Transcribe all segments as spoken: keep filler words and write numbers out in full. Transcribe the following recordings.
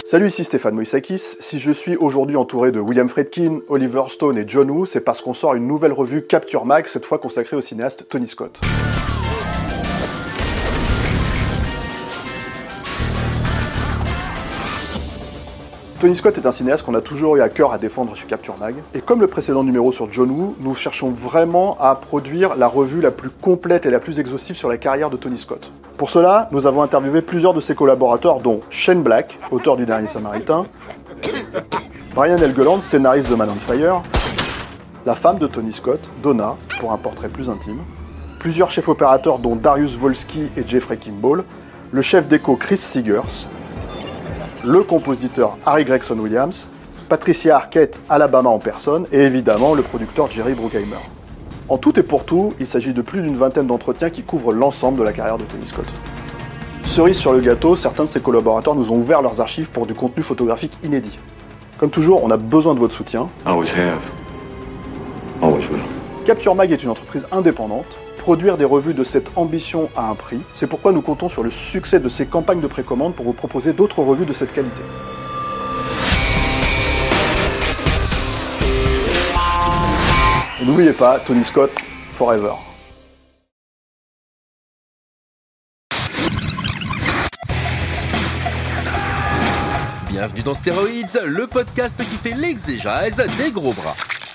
Salut, ici Stéphane Moïsakis. Si je suis aujourd'hui entouré de William Friedkin, Oliver Stone et John Woo, c'est parce qu'on sort une nouvelle revue Capture Mag, cette fois consacrée au cinéaste Tony Scott. Tony Scott est un cinéaste qu'on a toujours eu à cœur à défendre chez Capture Mag, et comme le précédent numéro sur John Woo, nous cherchons vraiment à produire la revue la plus complète et la plus exhaustive sur la carrière de Tony Scott. Pour cela, nous avons interviewé plusieurs de ses collaborateurs, dont Shane Black, auteur du Dernier Samaritain, Brian Helgeland, scénariste de Man on Fire, la femme de Tony Scott, Donna, pour un portrait plus intime, plusieurs chefs opérateurs dont Darius Wolski et Jeffrey Kimball, le chef d'écho Chris Seegers, le compositeur Harry Gregson Williams, Patricia Arquette, Alabama en personne, et évidemment le producteur Jerry Bruckheimer. En tout et pour tout, il s'agit de plus d'une vingtaine d'entretiens qui couvrent l'ensemble de la carrière de Tony Scott. Cerise sur le gâteau, certains de ses collaborateurs nous ont ouvert leurs archives pour du contenu photographique inédit. Comme toujours, on a besoin de votre soutien. Always have. Always will. Capture Mag est une entreprise indépendante. Produire des revues de cette ambition a un prix. C'est pourquoi nous comptons sur le succès de ces campagnes de précommande pour vous proposer d'autres revues de cette qualité. Et n'oubliez pas, Tony Scott, forever. Bienvenue dans Stéroïdes, le podcast qui fait l'exégèse des gros bras.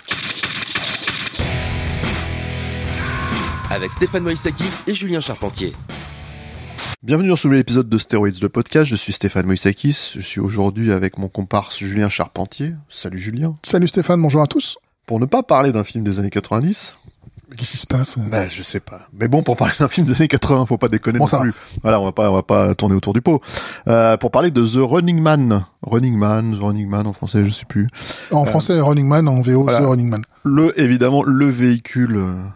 Avec Stéphane Moïsakis et Julien Charpentier. Bienvenue dans ce nouvel épisode de Stéroïdes, le podcast. Je suis Stéphane Moïsakis. Je suis aujourd'hui avec mon comparse Julien Charpentier. Salut Julien. Salut Stéphane, bonjour à tous. Pour ne pas parler d'un film des années quatre-vingt-dix... Qu'est-ce qui se passe ? Bah, je sais pas. Mais bon, pour parler d'un film des années quatre-vingts, faut pas déconner bon, non ça plus. Voilà, on va pas, on va pas tourner autour du pot. Euh, pour parler de The Running Man. Running Man, The Running Man en français, je sais plus. En euh, français, Running Man, en V O, voilà. The Running Man. Le, évidemment, le véhicule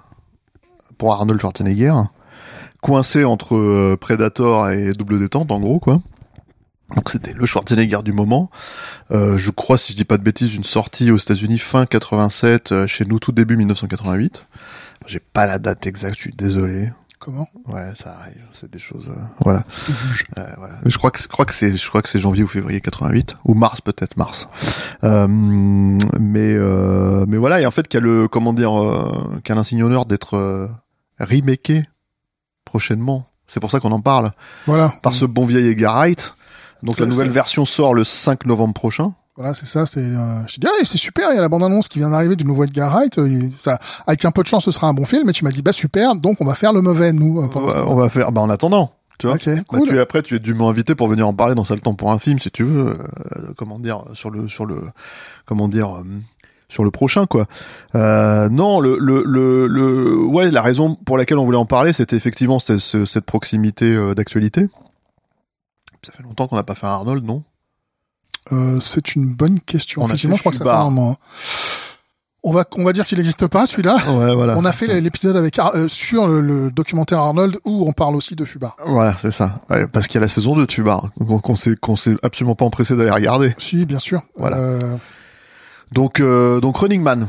pour Arnold Schwarzenegger, coincé entre euh, Predator et Double Détente, en gros, quoi. Donc c'était le Schwarzenegger du moment. Euh, je crois, si je dis pas de bêtises, une sortie aux États-Unis fin quatre-vingt-sept, euh, chez nous tout début dix-neuf cent quatre-vingt-huit. J'ai pas la date exacte, je suis désolé. Comment ? Ouais, ça arrive, c'est des choses. Euh, voilà. euh, voilà. Je crois que je crois que c'est je crois que c'est janvier ou février quatre-vingt-huit ou mars peut-être mars. Euh, mais euh, mais voilà, et en fait qu'il y a le comment dire euh, qu'il y a l'insigne honneur d'être euh, remaké prochainement. C'est pour ça qu'on en parle. Voilà. Par mmh. ce bon vieil Edgar Wright. Donc c'est, la nouvelle c'est... version sort le cinq novembre prochain. Voilà, c'est ça, c'est, euh, je te dis, ah, c'est super, il y a la bande-annonce qui vient d'arriver du nouveau Edgar Wright, euh, ça, avec un peu de chance, ce sera un bon film, et tu m'as dit, bah, super, donc on va faire le mauvais, nous, euh, ouais, on va faire, bah, en attendant, tu vois. Okay, bah, cool. tu es après, tu es dûment invité pour venir en parler dans Ça le temps pour un film, si tu veux, euh, comment dire, sur le, sur le, comment dire, euh, sur le prochain, quoi. Euh, non, le, le, le, le, ouais, la raison pour laquelle on voulait en parler, c'était effectivement cette, cette proximité euh, d'actualité. Ça fait longtemps qu'on n'a pas fait un Arnold, non? Euh, c'est une bonne question. On Effectivement, je crois que ça fait un moment. On va, on va dire qu'il n'existe pas, celui-là. Ouais, voilà. On a fait l'épisode avec, euh, sur le, le documentaire Arnold où on parle aussi de Fubar. Voilà, c'est ça. Ouais, parce qu'il y a la saison deux de Fubar. Donc, qu'on s'est, qu'on s'est absolument pas empressé d'aller regarder. Si, bien sûr. Voilà. Euh... Donc, euh, donc, Running Man.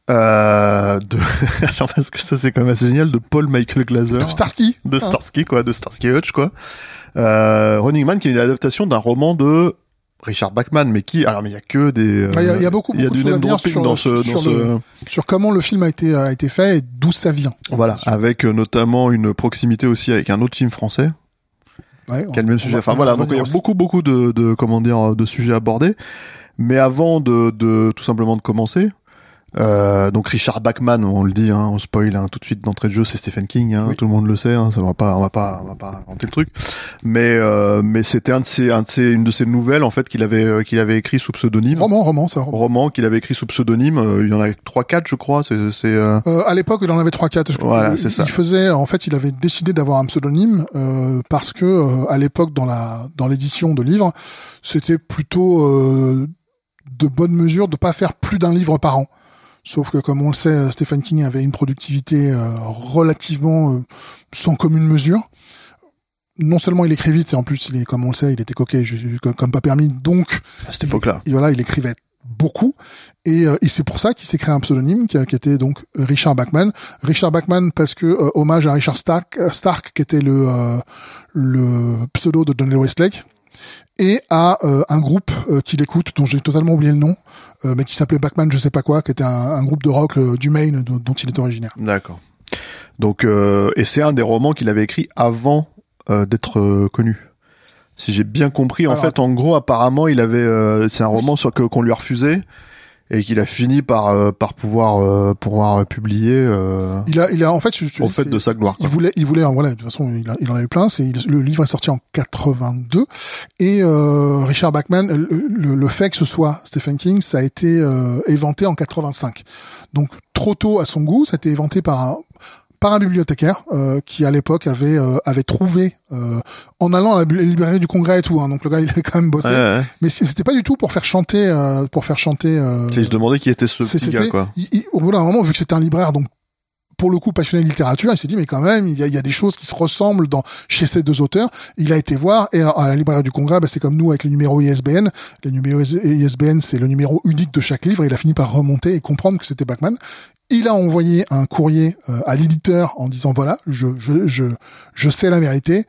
Euh, de, alors parce que ça c'est quand même assez génial, de Paul Michael Glaser. De Starsky. De Starsky, quoi, de Starsky Hutch, quoi. Euh, Running Man qui est une adaptation d'un roman de Richard Bachman, mais qui, alors, mais il y a que des, il euh, y, y a beaucoup, il y a beaucoup du name dropping sur, dans ce, sur, dans sur, ce... le, sur comment le film a été, a été fait et d'où ça vient. Voilà. Avec euh, notamment une proximité aussi avec un autre film français. Ouais, qui a le même sujet. Enfin, voilà. Donc, il y a aussi. beaucoup, beaucoup de, de, comment dire, de sujets abordés. Mais avant de, de, tout simplement de commencer, Euh, donc Richard Bachman, on le dit, hein, on spoil hein, tout de suite d'entrée de jeu, c'est Stephen King, hein, oui. Tout le monde le sait, hein, ça va pas, on va pas, on va pas inventer le truc. Mais euh, mais c'était un de ses, un de ses, une de ses nouvelles en fait qu'il avait, euh, qu'il avait écrit sous pseudonyme. Roman, roman, ça. Roman, roman qu'il avait écrit sous pseudonyme. Euh, il y en avait trois, quatre, je crois. C'est, c'est. Euh... Euh, à l'époque, il en avait trois, quatre. Je crois. Voilà, il, c'est ça. Il faisait, en fait, il avait décidé d'avoir un pseudonyme euh, parce que euh, à l'époque, dans la, dans l'édition de livres, c'était plutôt euh, de bonne mesure de pas faire plus d'un livre par an. Sauf que, comme on le sait, Stephen King avait une productivité euh, relativement euh, sans commune mesure. Non seulement il écrit vite, et en plus, il est, comme on le sait, il était coquet, comme, comme pas permis. Donc, à cette époque-là, il, voilà, il écrivait beaucoup. Et, euh, et c'est pour ça qu'il s'est créé un pseudonyme qui, qui était donc Richard Bachman. Richard Bachman parce que euh, hommage à Richard Stark, Stark qui était le euh, le pseudo de Donnelly Westlake. et à euh, un groupe euh, qui l'écoute, dont j'ai totalement oublié le nom, euh, mais qui s'appelait Bachman, je sais pas quoi, qui était un, un groupe de rock euh, du Maine dont, dont il est originaire. D'accord. Donc, euh, et c'est un des romans qu'il avait écrit avant euh, d'être euh, connu. Si j'ai bien compris, en Alors, fait, en gros, apparemment, il avait, euh, c'est un roman sur que qu'on lui a refusé et qu'il a fini par euh, par pouvoir euh, pouvoir publier. Euh, il a, il a en fait, je, je au dis, fait de sa gloire. Quoi. Il voulait, il voulait, voilà, de toute façon, il, a, il en a eu plein. C'est il, le livre est sorti en quatre-vingt-deux et euh, Richard Bachman, le, le, le fait que ce soit Stephen King, ça a été euh, éventé en quatre-vingt-cinq. Donc trop tôt à son goût, ça a été éventé par un par un bibliothécaire euh, qui à l'époque avait euh, avait trouvé euh, en allant à la librairie du Congrès et tout, hein, donc le gars il avait quand même bossé, ouais, ouais. mais c'était pas du tout pour faire chanter euh, pour faire chanter euh, il se demandait qui était ce petit gars quoi. Il, il, au bout d'un moment, vu que c'était un libraire donc pour le coup passionné de littérature, il s'est dit mais quand même il y a, il y a des choses qui se ressemblent dans chez ces deux auteurs. Il a été voir et à, à la librairie du Congrès, bah, c'est comme nous avec les numéros I S B N. Les numéros I S B N c'est le numéro unique de chaque livre. Et il a fini par remonter et comprendre que c'était Bachman. Il a envoyé un courrier euh, à l'éditeur en disant voilà, je je je je sais la vérité.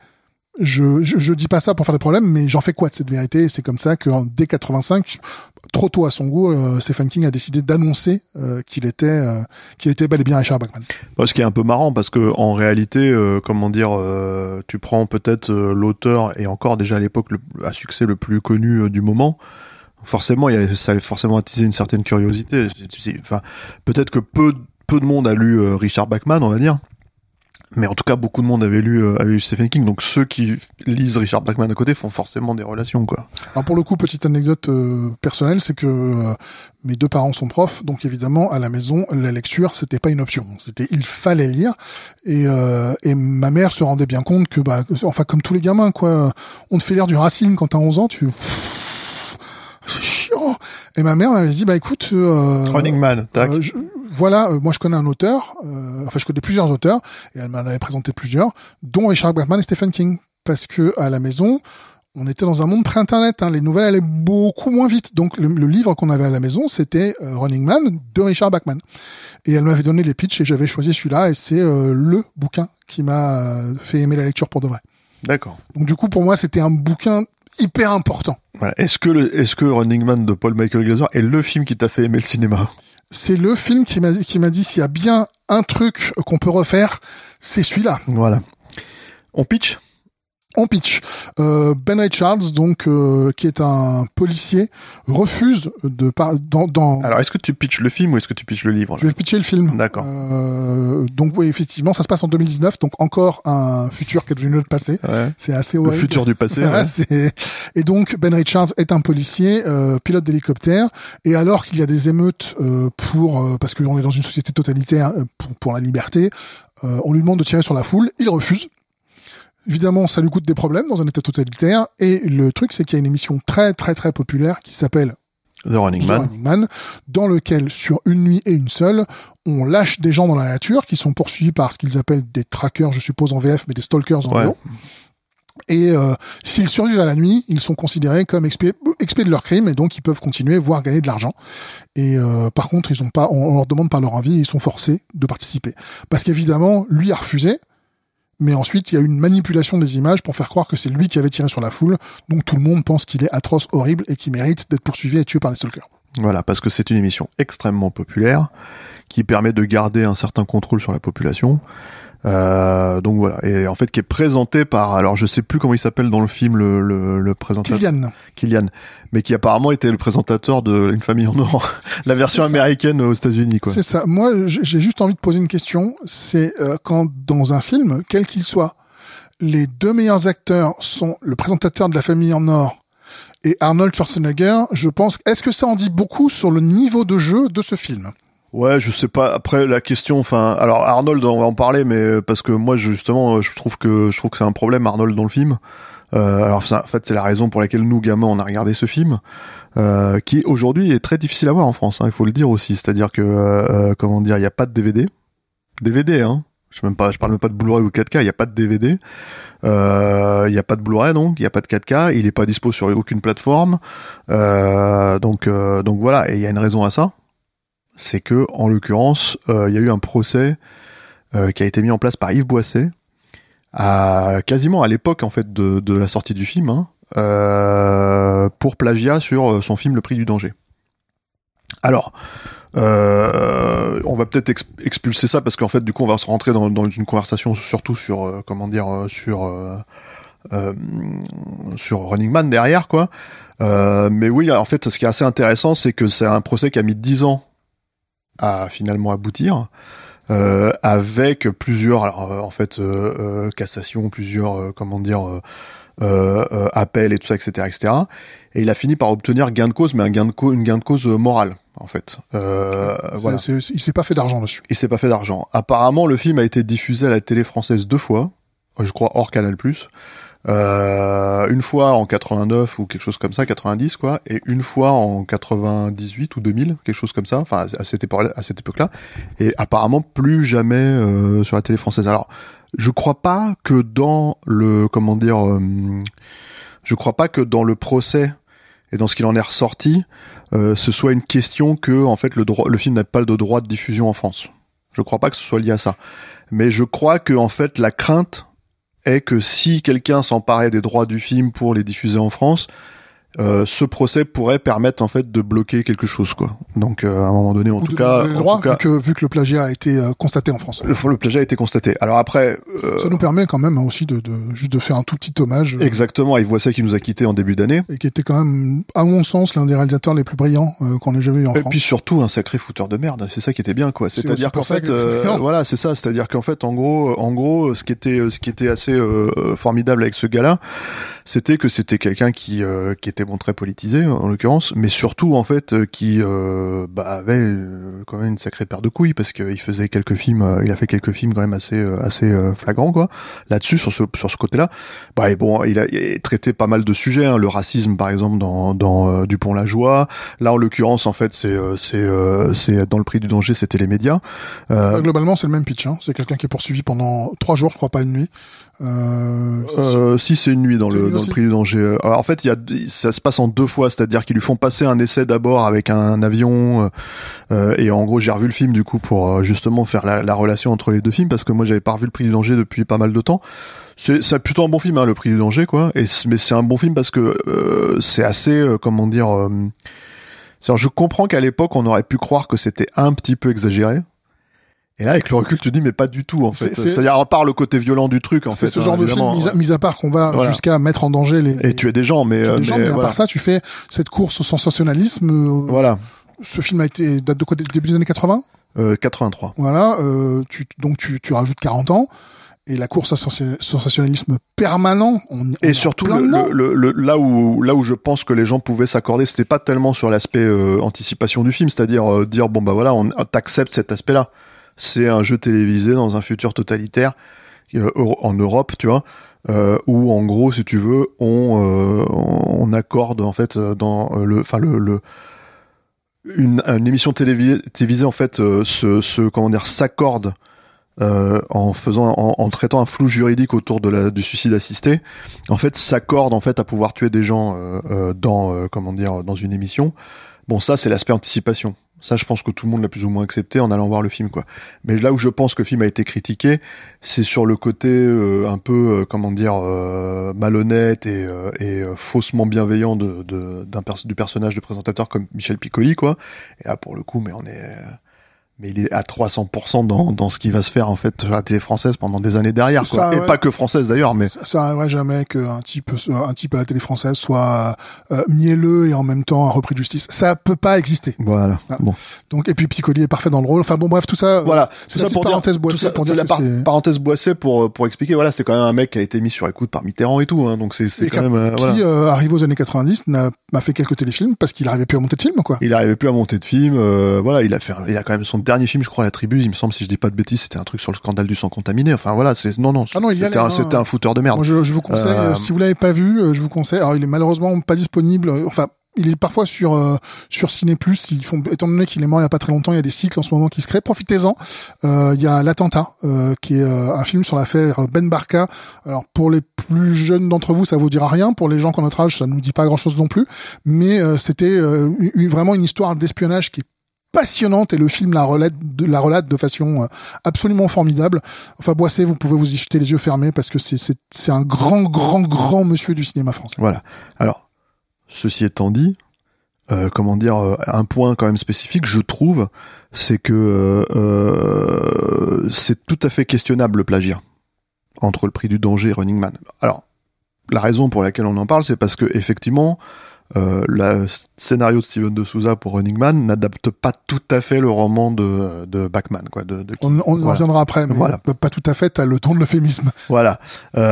Je, je je dis pas ça pour faire des problèmes, mais j'en fais quoi de cette vérité? Et c'est comme ça que dès quatre-vingt-cinq, trop tôt à son goût, euh, Stephen King a décidé d'annoncer euh, qu'il était euh, qu'il était bel et bien Richard Bachman. Bon, ce qui est un peu marrant parce que en réalité, euh, comment dire, euh, tu prends peut-être euh, l'auteur et encore déjà à l'époque le, à succès le plus connu euh, du moment. Forcément, il y a, ça a forcément attisé une certaine curiosité. Enfin, peut-être que peu peu de monde a lu euh, Richard Bachman, on va dire. Mais en tout cas, beaucoup de monde avait lu, euh, avait lu Stephen King, donc ceux qui lisent Richard Bachman à côté font forcément des relations, quoi. Alors pour le coup, petite anecdote euh, personnelle, c'est que euh, mes deux parents sont profs, donc évidemment à la maison, la lecture c'était pas une option, c'était il fallait lire, et euh, et ma mère se rendait bien compte que bah, enfin comme tous les gamins quoi, on te fait lire du Racine quand t'as onze ans, tu c'est chiant. Et ma mère m'avait dit bah écoute, euh, Running Man, tac. Euh, je, voilà, euh, moi je connais un auteur, euh, enfin je connais plusieurs auteurs, et elle m'en avait présenté plusieurs, dont Richard Bachman et Stephen King, parce que à la maison, on était dans un monde pré-internet, hein, les nouvelles allaient beaucoup moins vite, donc le, le livre qu'on avait à la maison, c'était euh, Running Man de Richard Bachman, et elle m'avait donné les pitchs et j'avais choisi celui-là, et c'est euh, le bouquin qui m'a fait aimer la lecture pour de vrai. D'accord. Donc du coup pour moi c'était un bouquin hyper important. Ouais. Est-ce que le, est-ce que Running Man de Paul Michael Glaser est le film qui t'a fait aimer le cinéma? C'est le film qui m'a qui m'a dit s'il y a bien un truc qu'on peut refaire, c'est celui-là. Voilà. On pitch? On pitch. Euh, Ben Richards, donc euh, qui est un policier, refuse de par dans, dans. Alors, est-ce que tu pitches le film ou est-ce que tu pitches le livre? Je vais pitcher le film. D'accord. Euh, donc oui, effectivement, ça se passe en deux mille dix-neuf, donc encore un futur qui est devenu le passé. Ouais. C'est assez horrible. Le futur du passé. Voilà, ouais. c'est... Et donc Ben Richards est un policier, euh, pilote d'hélicoptère, et alors qu'il y a des émeutes euh, pour euh, parce qu'on est dans une société totalitaire euh, pour, pour la liberté, euh, on lui demande de tirer sur la foule, il refuse. Évidemment, ça lui coûte des problèmes dans un état totalitaire. Et le truc, c'est qu'il y a une émission très, très, très populaire qui s'appelle The Running The Man. Running Man, dans lequel, sur une nuit et une seule, on lâche des gens dans la nature qui sont poursuivis par ce qu'ils appellent des trackers, je suppose en V F, mais des stalkers en Ouais. V O. Et euh, s'ils survivent à la nuit, ils sont considérés comme expiés, expiés de leur crime et donc ils peuvent continuer, voire gagner de l'argent. Et euh, par contre, ils ont pas, on, on leur demande par leur envie, ils sont forcés de participer. Parce qu'évidemment, lui a refusé. Mais ensuite, il y a eu une manipulation des images pour faire croire que c'est lui qui avait tiré sur la foule. Donc tout le monde pense qu'il est atroce, horrible et qu'il mérite d'être poursuivi et tué par les stalkers. Voilà, parce que c'est une émission extrêmement populaire qui permet de garder un certain contrôle sur la population. Euh, donc voilà, et en fait qui est présenté par, alors je sais plus comment il s'appelle dans le film le, le, le présentateur. Kylian. Kylian, mais qui apparemment était le présentateur de Une famille en or, la version américaine aux États-Unis, quoi. C'est ça. Moi, j'ai juste envie de poser une question. C'est euh, quand dans un film, quel qu'il soit, les deux meilleurs acteurs sont le présentateur de La famille en or et Arnold Schwarzenegger. Je pense. Est-ce que ça en dit beaucoup sur le niveau de jeu de ce film? Ouais, je sais pas. Après la question, enfin, alors Arnold, on va en parler, mais parce que moi, justement, je trouve que je trouve que c'est un problème Arnold dans le film. Euh, alors, ça, en fait, c'est la raison pour laquelle nous, gamins, on a regardé ce film, euh, qui aujourd'hui est très difficile à voir en France. Hein, il faut le dire aussi. C'est-à-dire que, euh, comment dire, il y a pas de D V D. D V D, hein. Je sais même pas, je parle même pas de Blu-ray ou quatre K. Il y a pas de D V D. Euh, il y a pas de Blu-ray, donc il y a pas de quatre K. Il est pas dispo sur aucune plateforme. Euh, donc, euh, donc voilà. Et il y a une raison à ça. C'est que, en l'occurrence, euh, il y a eu un procès euh, qui a été mis en place par Yves Boisset, à, quasiment à l'époque en fait de, de la sortie du film, hein, euh, pour plagiat sur son film Le Prix du danger. Alors, euh, on va peut-être ex- expulser ça parce qu'en fait, du coup, on va se rentrer dans, dans une conversation surtout sur, euh, comment dire, euh, sur euh, euh, sur Running Man derrière, quoi. Euh, mais oui, en fait, ce qui est assez intéressant, c'est que c'est un procès qui a mis dix ans à finalement aboutir. Euh, avec plusieurs, alors euh, en fait, euh, euh, cassations, plusieurs, euh, comment dire, euh, euh, euh, appels et tout ça, et cetera, et cetera. Et il a fini par obtenir gain de cause, mais un gain de cause, une gain de cause morale, en fait. Euh, c'est, voilà. c'est, il s'est pas fait d'argent dessus. Il s'est pas fait d'argent. Apparemment, le film a été diffusé à la télé française deux fois, je crois hors Canal+. Euh, une fois en quatre-vingt-neuf ou quelque chose comme ça, quatre-vingt-dix quoi, et une fois en quatre-vingt-dix-huit ou deux mille, quelque chose comme ça, enfin à cette époque, à cette époque-là, et apparemment plus jamais euh, sur la télé française. Alors, je crois pas que dans le, comment dire, euh, je crois pas que dans le procès et dans ce qu'il en est ressorti, euh, ce soit une question que en fait le droit, le film n'a pas de droit de diffusion en France. Je crois pas que ce soit lié à ça, mais je crois que en fait la crainte est que si quelqu'un s'emparait des droits du film pour les diffuser en France, euh, ce procès pourrait permettre en fait de bloquer quelque chose, quoi. Donc euh, à un moment donné, en Ou tout de cas, le en droit, tout cas vu, que, vu que le plagiat a été euh, constaté en France. le, le plagiat a été constaté. Alors après, euh, ça nous permet quand même aussi de, de juste de faire un tout petit hommage. Euh, exactement, Yves Voisset qui nous a quittés en début d'année. Et qui était quand même, à mon sens, l'un des réalisateurs les plus brillants euh, qu'on ait jamais eu en Et France. puis surtout un sacré fouteur de merde. C'est ça qui était bien, quoi. C'est C'est-à-dire qu'en fait, euh, voilà, c'est ça. C'est-à-dire qu'en fait, en gros, en gros, ce qui était, ce qui était assez euh, formidable avec ce gars-là, c'était que c'était quelqu'un qui, euh, qui était bon très politisé en l'occurrence, mais surtout en fait euh, qui euh, bah, avait euh, quand même une sacrée paire de couilles parce qu'il faisait quelques films, euh, il a fait quelques films quand même assez euh, assez euh, flagrants, quoi. Là-dessus, sur ce sur ce côté-là, bah et bon, il a, il a traité pas mal de sujets, hein, le racisme par exemple dans dans euh, Dupont-la-Joie. Là en l'occurrence en fait c'est euh, c'est euh, c'est dans Le Prix du danger, c'était les médias. Euh, bah, globalement c'est le même pitch, hein. C'est quelqu'un qui est poursuivi pendant trois jours, je crois, pas une nuit. Euh, euh, si c'est une nuit dans le nuit dans aussi. le Prix du danger. Alors, en fait, il y a ça se passe en deux fois, c'est-à-dire qu'ils lui font passer un essai d'abord avec un avion euh, et en gros j'ai revu le film du coup pour euh, justement faire la, la relation entre les deux films parce que moi j'avais pas revu Le Prix du danger depuis pas mal de temps. C'est, c'est plutôt un bon film, hein, Le Prix du danger, quoi. Et mais c'est un bon film parce que euh, c'est assez euh, comment dire. Euh, c'est-à-dire, je comprends qu'à l'époque on aurait pu croire que c'était un petit peu exagéré. Et là, avec le recul, tu te dis, mais pas du tout, en fait. C'est, c'est, C'est-à-dire, à part le côté violent du truc, en c'est fait. ce hein, genre de film, mis à, mis à part qu'on va voilà. jusqu'à mettre en danger les, Et tuer des gens, mais, tuer euh, des gens, mais, mais à voilà. part ça, tu fais cette course au sensationnalisme. euh, Voilà. Ce film a été, date de quoi, début des années quatre-vingts? Euh, quatre-vingt-trois. Voilà, euh, tu, donc tu, tu rajoutes quarante ans. Et la course à sensationnalisme permanent, on, on Et surtout, plein le, le, le, là où là où je pense que les gens pouvaient s'accorder, c'était pas tellement sur l'aspect euh, anticipation du film, c'est-à-dire euh, dire bon bah voilà, on t'accepte cet aspect-là. C'est un jeu télévisé dans un futur totalitaire euh, en Europe, tu vois, euh, où en gros, si tu veux, on euh, on accorde en fait dans le, enfin le, le une, une émission télévisée, télévisée en fait euh, se, se comment dire s'accorde. Euh, en faisant, en, en traitant un flou juridique autour de la, du suicide assisté, en fait, s'accorde en fait à pouvoir tuer des gens euh, euh, dans, euh, comment dire, dans une émission. Bon, ça, c'est l'aspect anticipation. Ça, je pense que tout le monde l'a plus ou moins accepté en allant voir le film, quoi. Mais là où je pense que le film a été critiqué, c'est sur le côté euh, un peu, euh, comment dire, euh, malhonnête et, euh, et euh, faussement bienveillant de, de, d'un pers- du personnage de présentateur comme Michel Piccoli, quoi. Et là, pour le coup, mais on est... Euh, mais il est à trois cents pour cent dans, dans ce qui va se faire en fait sur la télé française pendant des années derrière, quoi. Ça, Et ouais. pas que française d'ailleurs, mais Ça, ça arriverait jamais qu'un type, un type à la télé française soit euh, mielleux et en même temps un repris de justice. Ça peut pas exister. voilà. Ah. Bon, Donc, et puis Piccoli est parfait dans le rôle. Enfin bon, bref, tout ça. voilà. euh, C'est Tout la ça petite pour dire, parenthèse tout boissée ça, pour c'est dire la que par- c'est... parenthèse boissée pour pour expliquer. Voilà, c'est quand même un mec qui a été mis sur écoute par Mitterrand et tout, hein. Donc c'est c'est Et quand qui, même euh, qui voilà. euh, arrivé aux années quatre-vingt-dix, n'a, m'a fait quelques téléfilms parce qu'il arrivait plus à monter de film, quoi. Il arrivait plus à monter de film. Euh, voilà, il a fait, il a quand même son dernier film, je crois, La Tribu. Il me semble, si je dis pas de bêtises, c'était un truc sur le scandale du sang contaminé. Enfin voilà, c'est non non. Ah non, il y c'était allait, un, hein. c'était un fouteur de merde. Moi, je, je vous conseille, Euh, euh, si vous l'avez pas vu, euh, je vous conseille. Alors, il est malheureusement pas disponible. euh, Enfin, il est parfois sur euh, sur Ciné Plus. Ils font, étant donné qu'il est mort il y a pas très longtemps, il y a des cycles en ce moment qui se créent. Profitez-en. Euh, Il y a L'Attentat, euh, qui est euh, un film sur l'affaire Ben Barka. Alors, pour les plus jeunes d'entre vous, ça vous dira rien. Pour les gens qui ont notre âge, ça nous dit pas grand-chose non plus. Mais euh, c'était euh, une- vraiment une histoire d'espionnage qui est passionnante et le film la relate de, la relate de façon euh, absolument formidable. Enfin, Boisset, vous pouvez vous y jeter les yeux fermés parce que c'est, c'est, c'est un grand, grand, grand monsieur du cinéma français. Voilà. Alors, ceci étant dit, euh, comment dire, euh, un point quand même spécifique, je trouve, c'est que euh, euh, c'est tout à fait questionnable le plagiat entre Le Prix du Danger et Running Man. Alors, la raison pour laquelle on en parle, c'est parce que effectivement, Euh, le scénario de Steven de Souza pour Running Man n'adapte pas tout à fait le roman de, de Bachman, quoi. De, de... On, on voilà. en reviendra après, mais voilà. pas, pas tout à fait. T'as le ton de l'euphémisme. Voilà.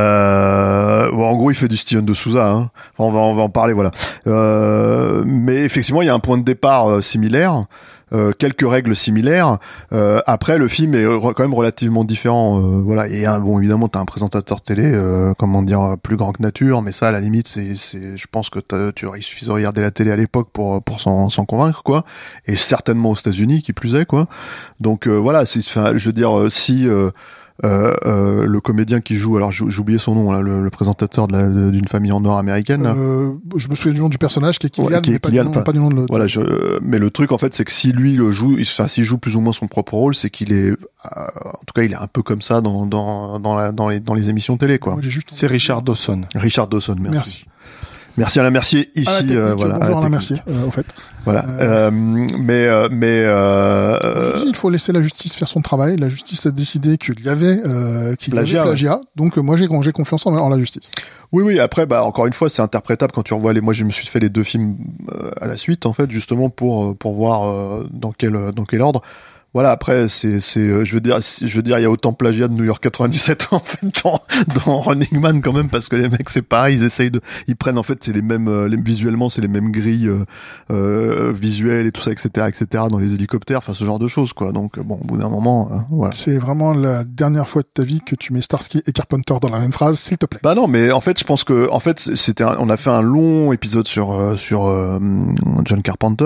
Euh, bon, en gros, il fait du Steven de Souza. Hein. Enfin, on va, on va en parler, voilà. Euh, mais effectivement, il y a un point de départ euh, similaire. Euh, quelques règles similaires. Euh, après, le film est re- quand même relativement différent. Euh, voilà. Et hein, bon, évidemment, t'as un présentateur télé, euh, comment dire, plus grand que nature, mais ça, à la limite, c'est, c'est, je pense que tu aurais, il suffit de regarder la télé à l'époque pour pour s'en, s'en convaincre, quoi. Et certainement aux États-Unis, qui plus est, quoi. Donc euh, voilà, c'est, enfin, je veux dire, si euh, Euh, euh, le comédien qui joue, alors j'ai oublié son nom, là, le, le présentateur de la, de, d'une famille en or américaine. Euh, je me souviens du nom du personnage qui est Kylian, ouais, qui est mais pas, Kylian, du nom, pas du nom de l'autre. Voilà, je, mais le truc en fait, c'est que si lui le joue, enfin s'il joue plus ou moins son propre rôle, c'est qu'il est, euh, en tout cas, il est un peu comme ça dans dans dans, la, dans les dans les émissions télé, quoi. Moi, j'ai juste... C'est Richard Dawson. Richard Dawson, merci. Merci. Merci Alain Mercier ici, ah, euh, voilà. Bonjour Alain Mercier, euh, au fait. Voilà. Euh... Euh, mais euh, mais euh, je dis, il faut laisser la justice faire son travail. La justice a décidé qu'il y avait euh, qu'il y avait plagiat. Ouais. Donc euh, moi j'ai j'ai confiance en, en la justice. Oui oui. Après bah encore une fois c'est interprétable quand tu revois les. Moi je me suis fait les deux films euh, à la suite en fait justement pour pour voir euh, dans quel dans quel ordre. Voilà, après c'est c'est je veux dire je veux dire il y a autant plagiat de New York quatre-vingt-dix-sept en fait dans dans Running Man quand même parce que les mecs c'est pareil, ils essayent de ils prennent en fait c'est les mêmes les, visuellement c'est les mêmes grilles euh, euh, visuelles et tout ça etc etc dans les hélicoptères, enfin ce genre de choses quoi. Donc bon au bout d'un moment euh, voilà. C'est vraiment la dernière fois de ta vie que tu mets Starsky et Carpenter dans la même phrase, s'il te plaît. Bah non mais en fait je pense que en fait c'était un, on a fait un long épisode sur euh, sur euh, John Carpenter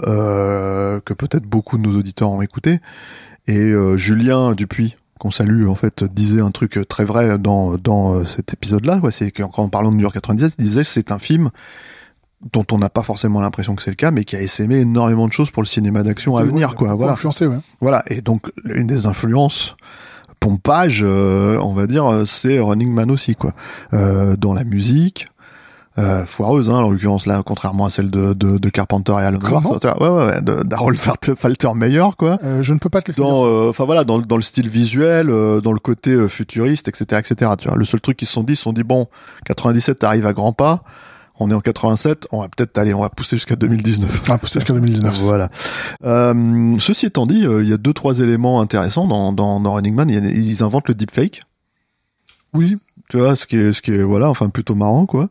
euh, que peut-être beaucoup de nos auditeurs ont écouté. Et euh, Julien Dupuis, qu'on salue, en fait, disait un truc très vrai dans dans euh, cet épisode-là. Ouais, c'est qu'en en parlant de New York quatre-vingt-dix-sept, il disait que c'est un film dont on n'a pas forcément l'impression que c'est le cas, mais qui a essaimé énormément de choses pour le cinéma d'action à ouais, venir, ouais, quoi. Voilà. Influencé, ouais. Voilà. Et donc une des influences pompage, euh, on va dire, c'est Running Man aussi, quoi. Euh, dans la musique. Euh, foireuse, hein, en l'occurrence là, contrairement à celle de, de, de Carpenter et Alan Ward. Ouais, ouais, ouais, de, d'Harold Faltermeyer, quoi. Euh, je ne peux pas te laisser dans, dire euh, enfin voilà, dans, dans le style visuel, euh, dans le côté euh, futuriste, et cetera, et cetera. Tu vois, le seul truc qu'ils se sont dit, ils se sont dit bon, quatre-vingt-dix-sept arrive à grands pas. On est en quatre-vingt-sept, on va peut-être aller, on va pousser jusqu'à deux mille dix-neuf. On va pousser jusqu'à deux mille dix-neuf. Voilà. Euh, ceci étant dit, euh, il y a deux, trois éléments intéressants dans, dans, dans Running Man. Il y a, ils inventent le deepfake. Oui. Tu vois, ce qui est, ce qui est, voilà, enfin, plutôt marrant, quoi.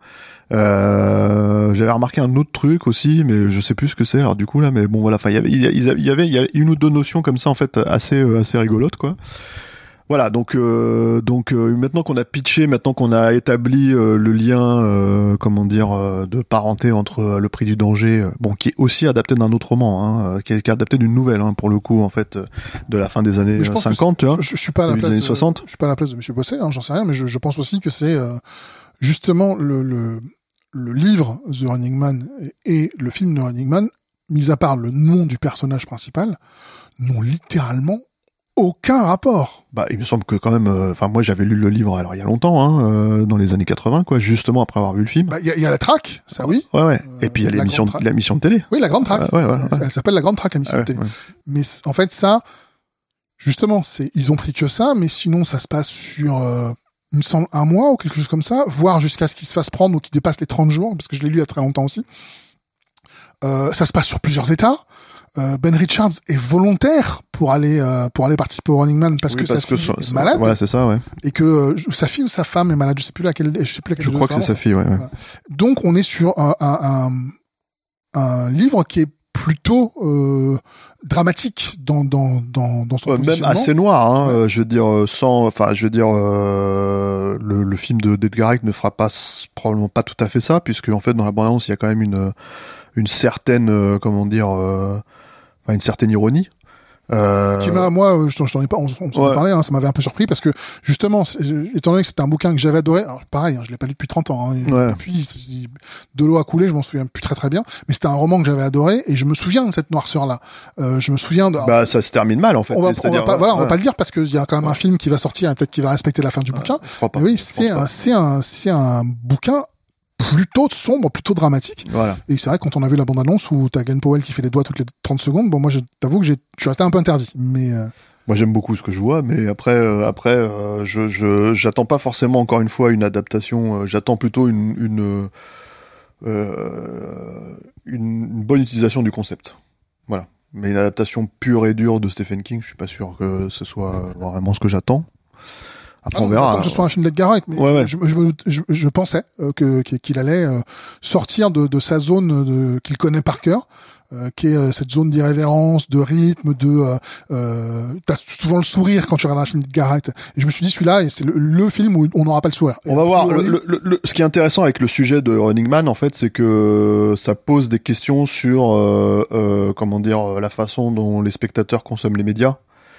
Euh, j'avais remarqué un autre truc aussi, mais je sais plus ce que c'est, alors du coup, là, mais bon, voilà, enfin, il y avait, il y avait, il y avait une ou deux notions comme ça, en fait, assez, assez rigolotes, quoi. Voilà, donc euh, donc euh, maintenant qu'on a pitché, maintenant qu'on a établi euh, le lien, euh, comment dire, euh, de parenté entre euh, Le Prix du Danger, euh, bon, qui est aussi adapté d'un autre roman, hein, euh, qui, est, qui est adapté d'une nouvelle, hein, pour le coup, en fait, euh, de la fin des années euh, cinquante, tu vois. Je, je suis pas à la place des années de, soixante. Je suis pas à la place de Monsieur Boisset, hein, j'en sais rien, mais je, je pense aussi que c'est euh, justement le, le le livre The Running Man et, et le film The Running Man, mis à part le nom du personnage principal, n'ont littéralement aucun rapport. Bah, il me semble que quand même, enfin, euh, moi, j'avais lu le livre, alors, il y a longtemps, hein, euh, dans les années quatre-vingts, quoi, justement après avoir vu le film. Bah, il y a, y a la track, ça oui. Ouais, ouais. Et puis, il y a la l'émission, tra- de, l'émission de télé. Oui, la grande track. Euh, ouais, ouais, ouais. Elle, elle s'appelle la grande track, l'émission ouais, de télé. Ouais. Mais en fait, ça, justement, c'est, ils ont pris que ça, mais sinon, ça se passe sur, euh, il me semble, un mois ou quelque chose comme ça, voire jusqu'à ce qu'il se fasse prendre ou qu'il dépasse les trente jours, parce que je l'ai lu il y a très longtemps aussi. Euh, ça se passe sur plusieurs états. Euh, Ben Richards est volontaire pour aller euh, pour aller participer au Running Man parce oui, que parce sa que fille so, est so, malade. Voilà, c'est ça, ouais. Et que euh, sa fille ou sa femme est malade, je sais plus laquelle, je sais plus laquelle. Je crois que c'est sa fille, ouais. ouais. Donc on est sur un un, un, un livre qui est plutôt euh, dramatique dans dans dans dans son ouais, même assez noir, hein. Ouais. Euh, je veux dire sans, enfin, je veux dire euh, le, le film de d'Edgar Wright ne fera pas probablement pas tout à fait ça, puisque en fait dans la bande-annonce il y a quand même une une certaine euh, comment dire euh, enfin, une certaine ironie. Euh... Qui m'a, moi, je t'en, je t'en ai pas, on, on s'en Ouais. a parlé, hein, ça m'avait un peu surpris parce que justement, étant donné que c'était un bouquin que j'avais adoré, alors pareil, hein, je l'ai pas lu depuis trente ans, hein, et Ouais. depuis de l'eau a coulé, je m'en souviens plus très très bien, mais c'était un roman que j'avais adoré et je me souviens de cette noirceur là. Euh, je me souviens de. Bah, ça se termine mal, en fait. on va, on va C'est-à-dire, pas, voilà, on va ouais. pas le dire parce qu'il y a quand même un film qui va sortir et peut-être qu'il va respecter la fin du bouquin. Je crois pas. Mais oui, Je c'est pense un, pas. c'est un, c'est un bouquin plutôt sombre, plutôt dramatique. Voilà. Et c'est vrai, quand on a vu la bande-annonce où t'as Glenn Powell qui fait des doigts toutes les trente secondes, bon, moi, je t'avoue que j'ai, je suis resté un peu interdit. Mais, euh, Moi, j'aime beaucoup ce que je vois, mais après, euh, après, euh, je, je, j'attends pas forcément encore une fois une adaptation. Euh, j'attends plutôt une, une, euh, une, une bonne utilisation du concept. Voilà. Mais une adaptation pure et dure de Stephen King, je suis pas sûr que ce soit vraiment ce que j'attends. Après, ah on non, verra. j'attends que ce soit un film d'Edgar Wright, mais Ouais, ouais. Je, je, me- je, je pensais euh, que, qu'il allait euh, sortir de, de sa zone de, qu'il connaît par cœur, euh, qui est euh, cette zone d'irrévérence, de rythme, de euh, euh, t'as souvent le sourire quand tu regardes un film d'Edgar Wright. Et je me suis dit celui-là, et c'est le, le film où on n'aura pas le sourire. On va Et, voir. Le, oui, le, le, le- ce qui est intéressant avec le sujet de Running Man, en fait, c'est que ça pose des questions sur, euh, euh, comment dire, la façon dont les spectateurs consomment les médias.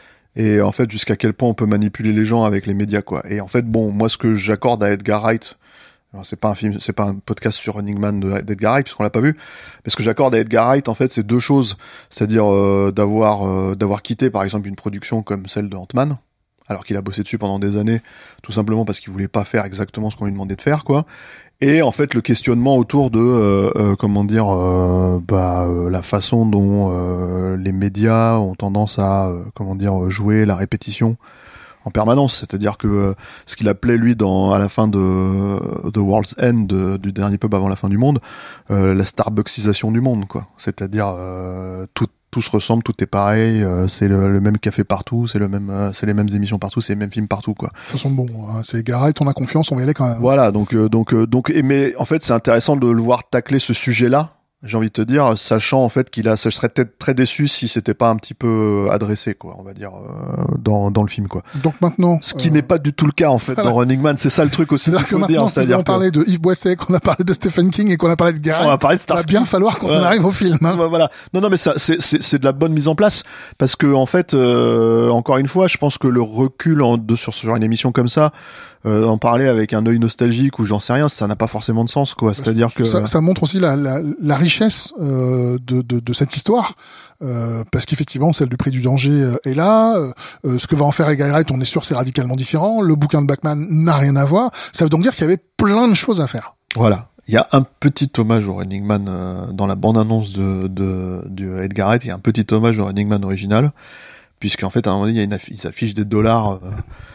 Et en fait, jusqu'à quel point on peut manipuler les gens avec les médias, quoi. Et en fait, bon, moi, ce que j'accorde à Edgar Wright, alors c'est pas un film, c'est pas un podcast sur Running Man de- d'Edgar Wright, puisqu'on l'a pas vu. Mais ce que j'accorde à Edgar Wright, en fait, c'est deux choses. C'est-à-dire, euh, d'avoir, euh, d'avoir quitté, par exemple, une production comme celle de Ant-Man, alors qu'il a bossé dessus pendant des années, tout simplement parce qu'il voulait pas faire exactement ce qu'on lui demandait de faire, quoi. Et en fait, le questionnement autour de, euh, euh, comment dire, euh, bah, euh, la façon dont euh, les médias ont tendance à, euh, comment dire, jouer la répétition en permanence. C'est-à-dire que euh, ce qu'il appelait lui dans à la fin de The World's End, de- du dernier pub avant la fin du monde, euh, la Starbucksisation du monde, quoi. C'est-à-dire euh, tout tout se ressemble, tout est pareil, euh, c'est le, le même café partout, c'est le même, euh, c'est les mêmes émissions partout, c'est les mêmes films partout, quoi. de toute façon, bon, hein, c'est Edgar Wright, on a confiance, on va y aller quand même. Voilà, donc euh, donc euh, donc et mais en fait c'est intéressant de le voir tacler ce sujet-là. J'ai envie de te dire, sachant en fait qu'il a, je serais peut-être très déçu si c'était pas un petit peu adressé, quoi, on va dire euh, dans dans le film, quoi. Donc maintenant, Ce qui euh, n'est pas du tout le cas en fait voilà. dans Running Man, c'est ça le truc aussi. c'est-à-dire qu'il que faut dire, maintenant, que nous c'est-à-dire avons que parlé de Yves Boisset, qu'on a parlé de Stephen King et qu'on a parlé de Edgar on va Wright, parler de il va Starsky. bien falloir qu'on Ouais. en arrive au film. Hein. Ouais, voilà. Non, non, mais ça, c'est, c'est, c'est de la bonne mise en place parce que en fait, euh, encore une fois, je pense que le recul en, de sur sur une émission comme ça, euh, en parler avec un œil nostalgique ou j'en sais rien, ça n'a pas forcément de sens, quoi. C'est-à-dire que ça, ça montre aussi la, la, la richesse euh, de, de, de cette histoire, euh, parce qu'effectivement, celle du prix du danger euh, est là. Euh, ce que va en faire Edgar Wright, on est sûr, c'est radicalement différent. Le bouquin de Bachman n'a rien à voir. Ça veut donc dire qu'il y avait plein de choses à faire. voilà. Il y a un petit hommage au Running Man euh, dans la bande-annonce de, de, de Edgar Wright. Il y a un petit hommage au Running Man original, puisqu'en fait, à un moment donné, il y a une affi- ils affichent des dollars euh,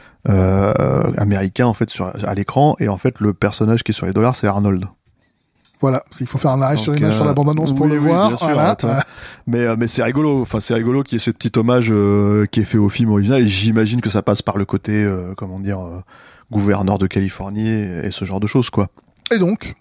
euh, américains en fait sur à l'écran, et en fait, le personnage qui est sur les dollars, c'est Arnold. Voilà, il faut faire un arrêt sur Donc, image euh, sur la bande-annonce pour oui, le oui, voir. bien sûr, Voilà. attends. Mais euh, mais c'est rigolo. Enfin, c'est rigolo qu'il y ait ce petit hommage euh, qui est fait au film original. Et j'imagine que ça passe par le côté, euh, comment dire, euh, gouverneur de Californie et, et ce genre de choses, quoi. Et donc,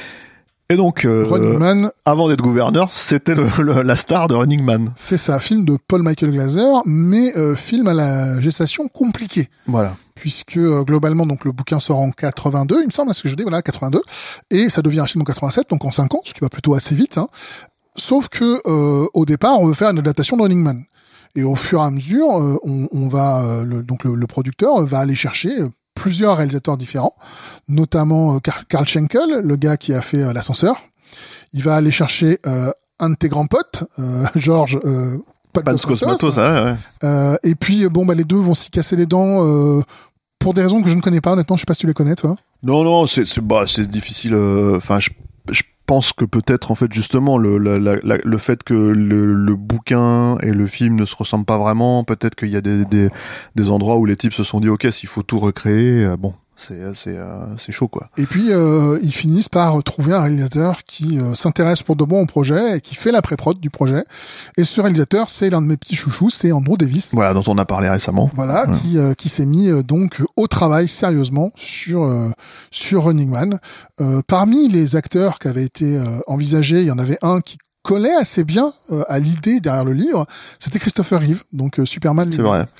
Et donc, euh, Running Man, avant d'être gouverneur, c'était le, le- la star de Running Man. c'est ça, film de Paul Michael Glaser, mais euh, film à la gestation compliquée. Voilà. Puisque euh, globalement donc le bouquin sort en quatre-vingt-deux, il me semble, à ce que je dis, voilà, quatre-vingt-deux, et ça devient un film en quatre-vingt-sept, donc en cinq ans, ce qui va plutôt assez vite. Hein. Sauf que euh, au départ, on veut faire une adaptation de Running Man, et au fur et à mesure, euh, on, on va euh, le, donc le, le producteur va aller chercher euh, plusieurs réalisateurs différents, notamment euh, Karl Karl Schenkel, le gars qui a fait euh, l'ascenseur. Il va aller chercher euh, un de tes grands potes, euh, Georges euh, Panos Cosmatos, ouais, ouais. euh, et puis bon bah les deux vont s'y casser les dents euh, pour des raisons que je ne connais pas, honnêtement. Je sais pas si tu les connais, toi. Non, non, c'est c'est bah c'est difficile. Enfin, je je pense que peut-être en fait justement le la, la, la- le fait que le, le bouquin et le film ne se ressemblent pas vraiment, peut-être qu'il y a des, des des endroits où les types se sont dit ok, s'il faut tout recréer, euh, bon, c'est c'est euh, c'est chaud, quoi. Et puis euh, ils finissent par trouver un réalisateur qui euh, s'intéresse pour de bon au projet et qui fait la pré-prod du projet. Et ce réalisateur, c'est l'un de mes petits chouchous, c'est Andrew Davis. Voilà, dont on a parlé récemment. Voilà, Ouais. qui euh, qui s'est mis euh, donc au travail sérieusement sur euh, sur Running Man. Euh, parmi les acteurs qui avaient été euh, envisagés, il y en avait un qui collait assez bien euh, à l'idée derrière le livre, c'était Christopher Reeve, donc euh, Superman. C'est lui-même. vrai.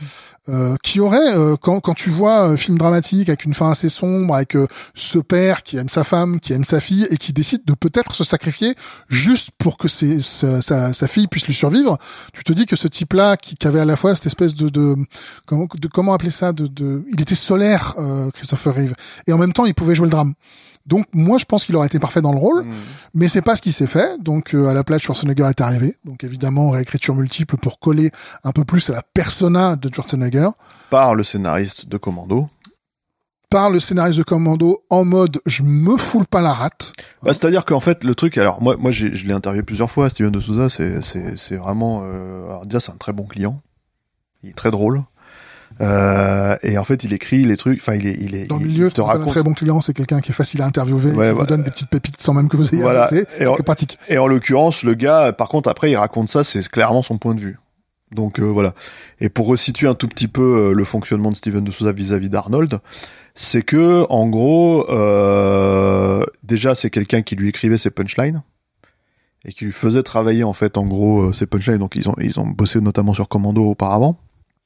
euh, qui aurait euh, quand quand tu vois un film dramatique avec une fin assez sombre, avec euh, ce père qui aime sa femme, qui aime sa fille et qui décide de peut-être se sacrifier juste pour que ses, sa, sa, sa fille puisse lui survivre, tu te dis que ce type-là qui, qui avait à la fois cette espèce de, de comment de comment appeler ça de, de il était solaire, euh, Christopher Reeve, et en même temps il pouvait jouer le drame. Donc moi je pense qu'il aurait été parfait dans le rôle, mmh. mais c'est pas ce qui s'est fait. Donc euh, à la place Schwarzenegger est arrivé. Donc évidemment réécriture multiple pour coller un peu plus à la persona de Schwarzenegger. Par le scénariste de Commando. Par le scénariste de Commando en mode je me foule pas la rate. Bah, c'est-à-dire qu'en fait le truc, alors moi moi j'ai, je l'ai interviewé plusieurs fois, Steven de Souza, c'est c'est c'est vraiment euh, alors déjà c'est un très bon client. Il est très drôle. Euh, et en fait, il écrit les trucs. Enfin, il est, il est. Dans le il, milieu, il te raconte. Un très bon client, c'est quelqu'un qui est facile à interviewer, ouais, qui ouais. vous donne des petites pépites sans même que vous ayez voilà. à passer. C'est en, pratique. Et en l'occurrence, le gars, par contre, après, il raconte ça, c'est clairement son point de vue. Donc euh, voilà. Et pour resituer un tout petit peu euh, le fonctionnement de Steven de Souza vis-à-vis d'Arnold, c'est que, en gros, euh, déjà, c'est quelqu'un qui lui écrivait ses punchlines et qui lui faisait travailler en fait, en gros, ses punchlines. Donc ils ont, ils ont bossé notamment sur Commando auparavant.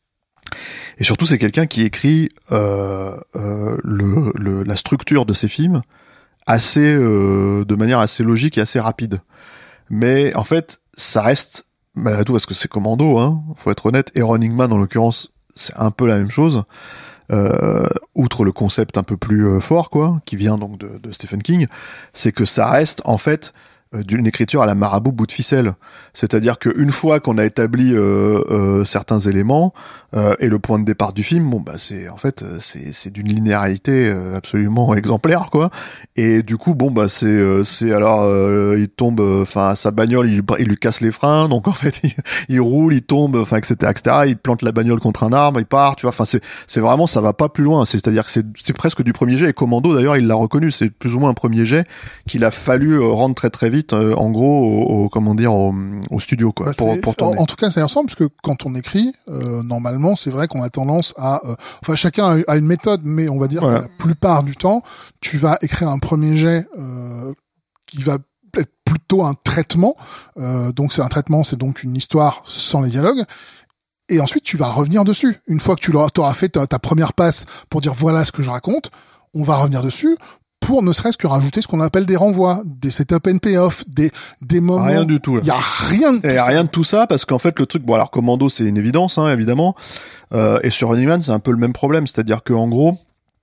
Et surtout, c'est quelqu'un qui écrit euh, euh, le, le, la structure de ses films assez, euh, de manière assez logique et assez rapide. Mais en fait, ça reste, malgré tout, parce que c'est Commando, hein, faut être honnête. Et Running Man, en l'occurrence, c'est un peu la même chose. Euh, outre le concept un peu plus euh, fort, quoi, qui vient donc de, de Stephen King, c'est que ça reste en fait d'une écriture à la Marabout bout de ficelle. C'est-à-dire qu'une fois qu'on a établi euh, euh, certains éléments euh, et le point de départ du film, bon bah c'est en fait c'est c'est d'une linéarité euh, absolument exemplaire, quoi. Et du coup bon bah c'est euh, c'est alors euh, il tombe, enfin sa bagnole il, il lui casse les freins, donc en fait il, il roule, il tombe, enfin etc etc. Il plante la bagnole contre un arbre, il part, tu vois. Enfin c'est c'est vraiment, ça va pas plus loin. C'est-à-dire que c'est c'est presque du premier jet. Et Commando d'ailleurs il l'a reconnu, c'est plus ou moins un premier jet qu'il a fallu euh, rendre très très vite. En gros, au, au comment dire, au, au studio, quoi, bah pour, pour tourner. En, en tout cas, ça y ressemble, parce que quand on écrit, euh, normalement, c'est vrai qu'on a tendance à, euh, enfin, chacun a, a une méthode, mais on va dire voilà. que la plupart du temps, tu vas écrire un premier jet euh, qui va être plutôt un traitement. Euh, donc, c'est un traitement, c'est donc une histoire sans les dialogues. Et ensuite, tu vas revenir dessus. Une fois que tu auras fait ta, ta première passe pour dire voilà ce que je raconte, on va revenir dessus. Pour ne serait-ce que rajouter ce qu'on appelle des renvois, des setup and payoff, des des moments. Rien du tout. Il y a rien de tout et ça. Rien de tout ça parce qu'en fait le truc, bon alors Commando c'est une évidence, hein, évidemment, euh, et sur Running Man c'est un peu le même problème, c'est-à-dire que en gros,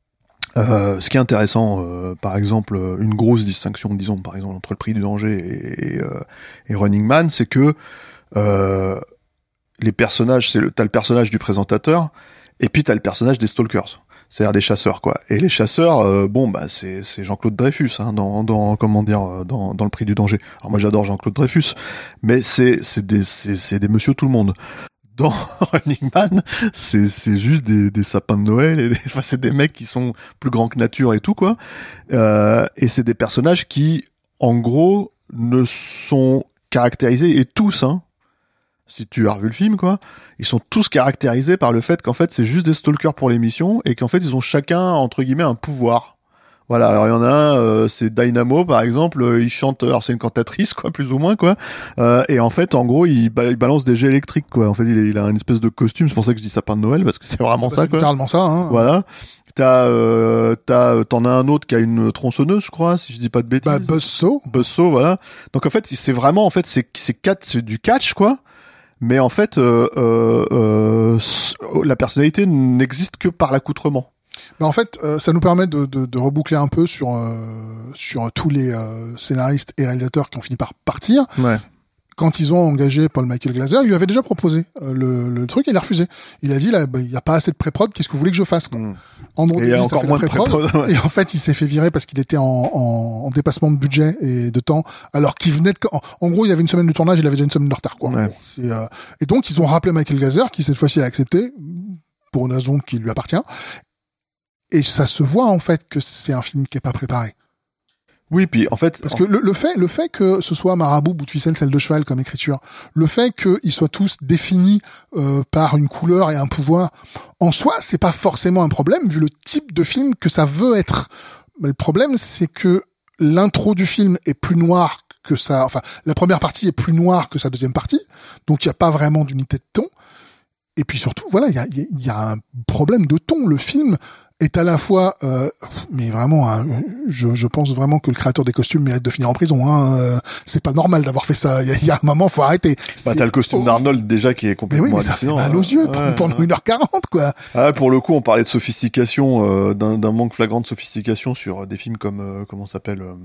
euh, ce qui est intéressant, euh, par exemple, une grosse distinction, disons par exemple entre Le Prix du Danger et, et, euh, et Running Man, c'est que euh, les personnages, c'est le, t'as le personnage du présentateur et puis t'as le personnage des stalkers. C'est-à-dire des chasseurs, quoi. Et les chasseurs, euh, bon, bah, c'est, c'est Jean-Claude Dreyfus, hein, dans, dans, comment dire, dans, dans Le Prix du Danger. Alors moi, j'adore Jean-Claude Dreyfus, mais c'est, c'est des, c'est, c'est des monsieur tout le monde. Dans Running Man, c'est, c'est juste des, des sapins de Noël et des, enfin, c'est des mecs qui sont plus grands que nature et tout, quoi. Euh, et c'est des personnages qui, en gros, ne sont caractérisés, et tous, hein, si tu as revu le film, quoi, ils sont tous caractérisés par le fait qu'en fait c'est juste des stalkers pour l'émission et qu'en fait ils ont chacun entre guillemets un pouvoir. Voilà, alors il y en a un, euh, c'est Dynamo par exemple, euh, il chante, alors c'est une cantatrice quoi, plus ou moins quoi, euh, et en fait en gros il, ba- il balance des jets électriques quoi. En fait il, il a une espèce de costume, c'est pour ça que je dis sapin de Noël parce que c'est vraiment bah, ça c'est quoi. C'est littéralement ça. Hein. Voilà. T'as, euh, t'as, t'en as un autre qui a une tronçonneuse, je crois, si je dis pas de bêtises. Bah Buzzsaw. Buzzsaw, voilà. Donc en fait c'est vraiment en fait c'est c'est quatre, c'est du catch quoi. Mais en fait, euh, euh, euh, la personnalité n'existe que par l'accoutrement. Ben en fait, euh, ça nous permet de, de, de reboucler un peu sur euh, sur tous les euh, scénaristes et réalisateurs qui ont fini par partir. Ouais. Quand ils ont engagé Paul Michael Glaser, il lui avait déjà proposé euh, le, le truc et il a refusé. Il a dit là, bah, il y a pas assez de pré-prod, qu'est-ce que vous voulez que je fasse quoi. Mmh. Andrew et il y a Davis encore a fait moins de pré-prod, pré-prod ouais. Et en fait, il s'est fait virer parce qu'il était en, en, en dépassement de budget et de temps, alors qu'il venait de, en, en gros, il y avait une semaine de tournage, il avait déjà une semaine de retard quoi. Ouais. Bon, c'est, euh, et donc ils ont rappelé Michael Glaser, qui cette fois-ci a accepté pour une raison qui lui appartient. Et ça se voit en fait que c'est un film qui est pas préparé. Oui, puis en fait, parce que le, le fait, le fait que ce soit Marabout, bout de ficelle, selle de cheval comme écriture, le fait qu'ils soient tous définis euh, par une couleur et un pouvoir, en soi, c'est pas forcément un problème vu le type de film que ça veut être. Mais le problème, c'est que l'intro du film est plus noire que ça. Enfin, la première partie est plus noire que sa deuxième partie, donc il y a pas vraiment d'unité de ton. et puis surtout, voilà, il y a, il y a un problème de ton. Le film est à la fois, euh, mais vraiment, hein, je, je pense vraiment que le créateur des costumes mérite de finir en prison. Hein. Euh, c'est pas normal d'avoir fait ça. Il y a, il y a un moment, faut arrêter. Bah, t'as le costume oh. d'Arnold déjà qui est complètement. Mais oui, mais ça fait mal aux yeux ouais, pendant ouais. une heure quarante, quoi. Ah, pour le coup, on parlait de sophistication, euh, d'un, d'un manque flagrant de sophistication sur des films comme euh, comment ça s'appelle euh,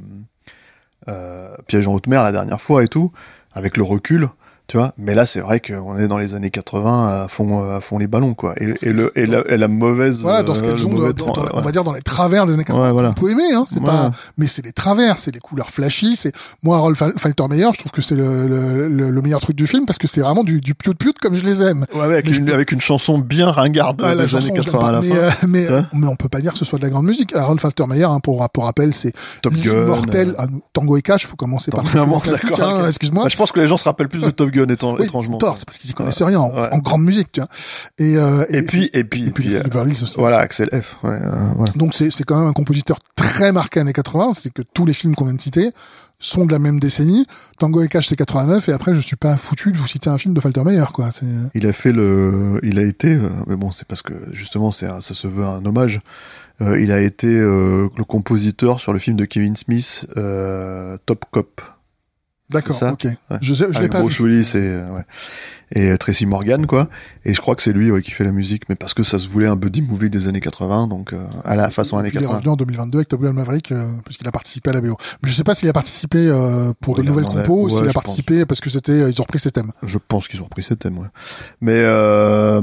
euh, Piège en haute mer la dernière fois et tout, avec le recul. Tu vois, mais là c'est vrai qu'on est dans les années quatre-vingts à fond à fond les ballons quoi et, et le et la, et la mauvaise voilà dans ce qu'elles ont de, dans, dans, ouais. on va dire dans les travers des années quatre-vingts ouais, voilà. On peut aimer hein c'est ouais. pas mais c'est les travers, c'est les couleurs flashy, c'est moi Harold Faltermeyer, je trouve que c'est le, le, le, le meilleur truc du film parce que c'est vraiment du du piou de piou comme je les aime. Ouais, avec une, je... avec une chanson bien ringarde ouais, des années quatre-vingts à la mais, fin. Euh, mais hein mais on peut pas dire que ce soit de la grande musique. Harold Faltermeyer hein, pour pour rappel, c'est Top Gun, mortel euh... Tango et Cash, faut commencer par le classique hein, excuse-moi. Bah, je pense que les gens se rappellent plus de Top Gun étant étrangement. Tort, c'est parce qu'ils y connaissent rien en, ouais. en grande musique, tu vois. Et, euh, et, et puis, et puis, et puis, et puis euh, aussi. Voilà, Axel F. Ouais, euh, voilà. Donc c'est, c'est quand même un compositeur très marqué années quatre-vingts. C'est que tous les films qu'on vient de citer sont de la même décennie. Tango et Cash c'est quatre-vingt-neuf et après je suis pas foutu de vous citer un film de Faltermeyer, quoi. C'est... Il a fait le, il a été, euh, mais bon, c'est parce que justement c'est, un, ça se veut un hommage. Euh, il a été euh, le compositeur sur le film de Kevin Smith, euh, Top Cop. D'accord, ok. Ouais. Je, sais, je Avec l'ai pas Bruce vu. Willis et, ouais. et Tracy Morgan, quoi. Et je crois que c'est lui ouais, qui fait la musique, mais parce que ça se voulait un buddy movie des années quatre-vingts, donc euh, à la façon années quatre-vingts. Il est revenu en deux mille vingt-deux avec Top Gun Maverick, euh, puisqu'il a participé à la B O. Mais je sais pas s'il a participé euh, pour ouais, de nouvelles compos, ou s'il ouais, a participé pense. parce que c'était, euh, ils ont repris ses thèmes. Je pense qu'ils ont repris ces thèmes, ouais. Mais euh,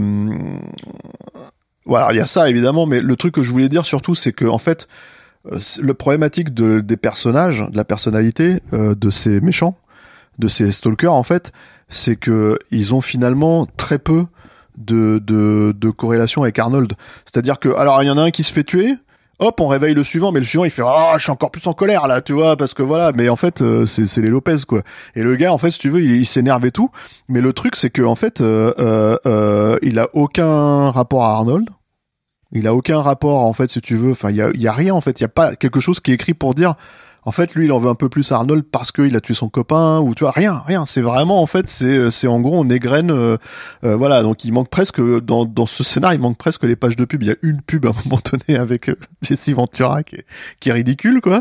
voilà, il y a ça évidemment, mais le truc que je voulais dire surtout, c'est que en fait, euh, le problématique de, des personnages, de la personnalité euh, de ces méchants, de ces stalkers en fait, c'est que ils ont finalement très peu de de de corrélation avec Arnold. C'est-à-dire que alors il y en a un qui se fait tuer, hop, on réveille le suivant, mais le suivant il fait ah, oh, je suis encore plus en colère là, tu vois, parce que voilà, mais en fait euh, c'est c'est les Lopez quoi. Et le gars en fait, si tu veux, il, il s'énerve et tout, mais le truc c'est que en fait euh, euh, euh, il a aucun rapport à Arnold. Il a aucun rapport en fait, si tu veux, enfin il y a il y a rien en fait, il y a pas quelque chose qui est écrit pour dire en fait, lui, il en veut un peu plus à Arnold parce qu'il a tué son copain, ou tu vois, rien, rien. C'est vraiment, en fait, c'est, c'est en gros, on égrène, euh, euh, voilà. Donc, il manque presque, dans, dans ce scénario, il manque presque les pages de pub. Il y a une pub à un moment donné avec euh, Jesse Ventura qui est, qui est ridicule, quoi,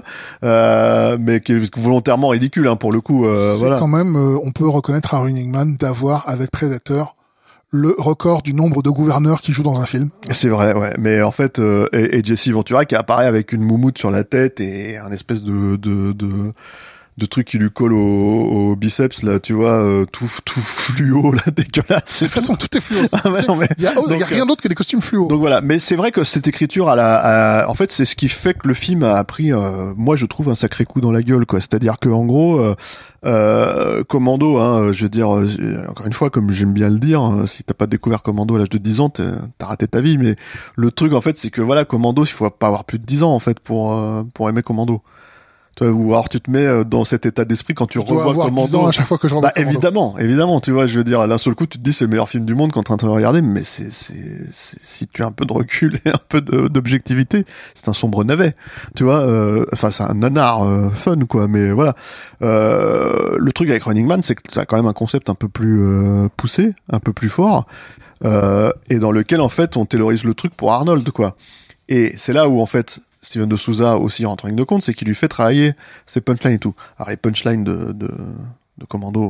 euh, mais qui est volontairement ridicule, hein, pour le coup. Euh, c'est voilà. Quand même, euh, on peut reconnaître à Running Man d'avoir, avec Predator, le record du nombre de gouverneurs qui jouent dans un film. C'est vrai, ouais. Mais en fait, euh, et, et Jesse Ventura qui apparaît avec une moumoute sur la tête et un espèce de de de, de truc qui lui colle au, au biceps là, tu vois, euh, tout tout fluo là, dégueulasse. De toute façon, tout est fluo. Ah ouais, non, mais, il y a, oh, donc, y a rien d'autre que des costumes fluo. Donc voilà. Mais c'est vrai que cette écriture à la, à, en fait, c'est ce qui fait que le film a pris, euh, moi, je trouve un sacré coup dans la gueule, quoi. C'est-à-dire que en gros. Euh, Euh, Commando, hein, je veux dire, euh, encore une fois, comme j'aime bien le dire, hein, si t'as pas découvert Commando à l'âge de dix ans, t'as raté ta vie. Mais le truc, en fait, c'est que voilà, Commando, il faut pas avoir plus de dix ans, en fait, pour euh, pour aimer Commando. Tu vois, ou alors tu te mets dans cet état d'esprit quand tu je revois avoir Commando. dix ans à chaque fois que je revois bah Commando. évidemment, évidemment, tu vois, je veux dire, d'un seul coup, tu te dis c'est le meilleur film du monde quand t'es en train de le regarder, mais c'est c'est, c'est si tu as un peu de recul et un peu de, d'objectivité, c'est un sombre navet, tu vois. Euh, enfin, c'est un nanar euh, fun, quoi. Mais voilà, euh, le truc avec Running Man, c'est que t'as quand même un concept un peu plus euh, poussé, un peu plus fort, euh, et dans lequel en fait on taylorise le truc pour Arnold, quoi. Et c'est là où en fait Steven de Souza aussi rentre en ligne de compte, c'est qu'il lui fait travailler ses punchlines et tout. Alors les punchlines de, de, de Commando,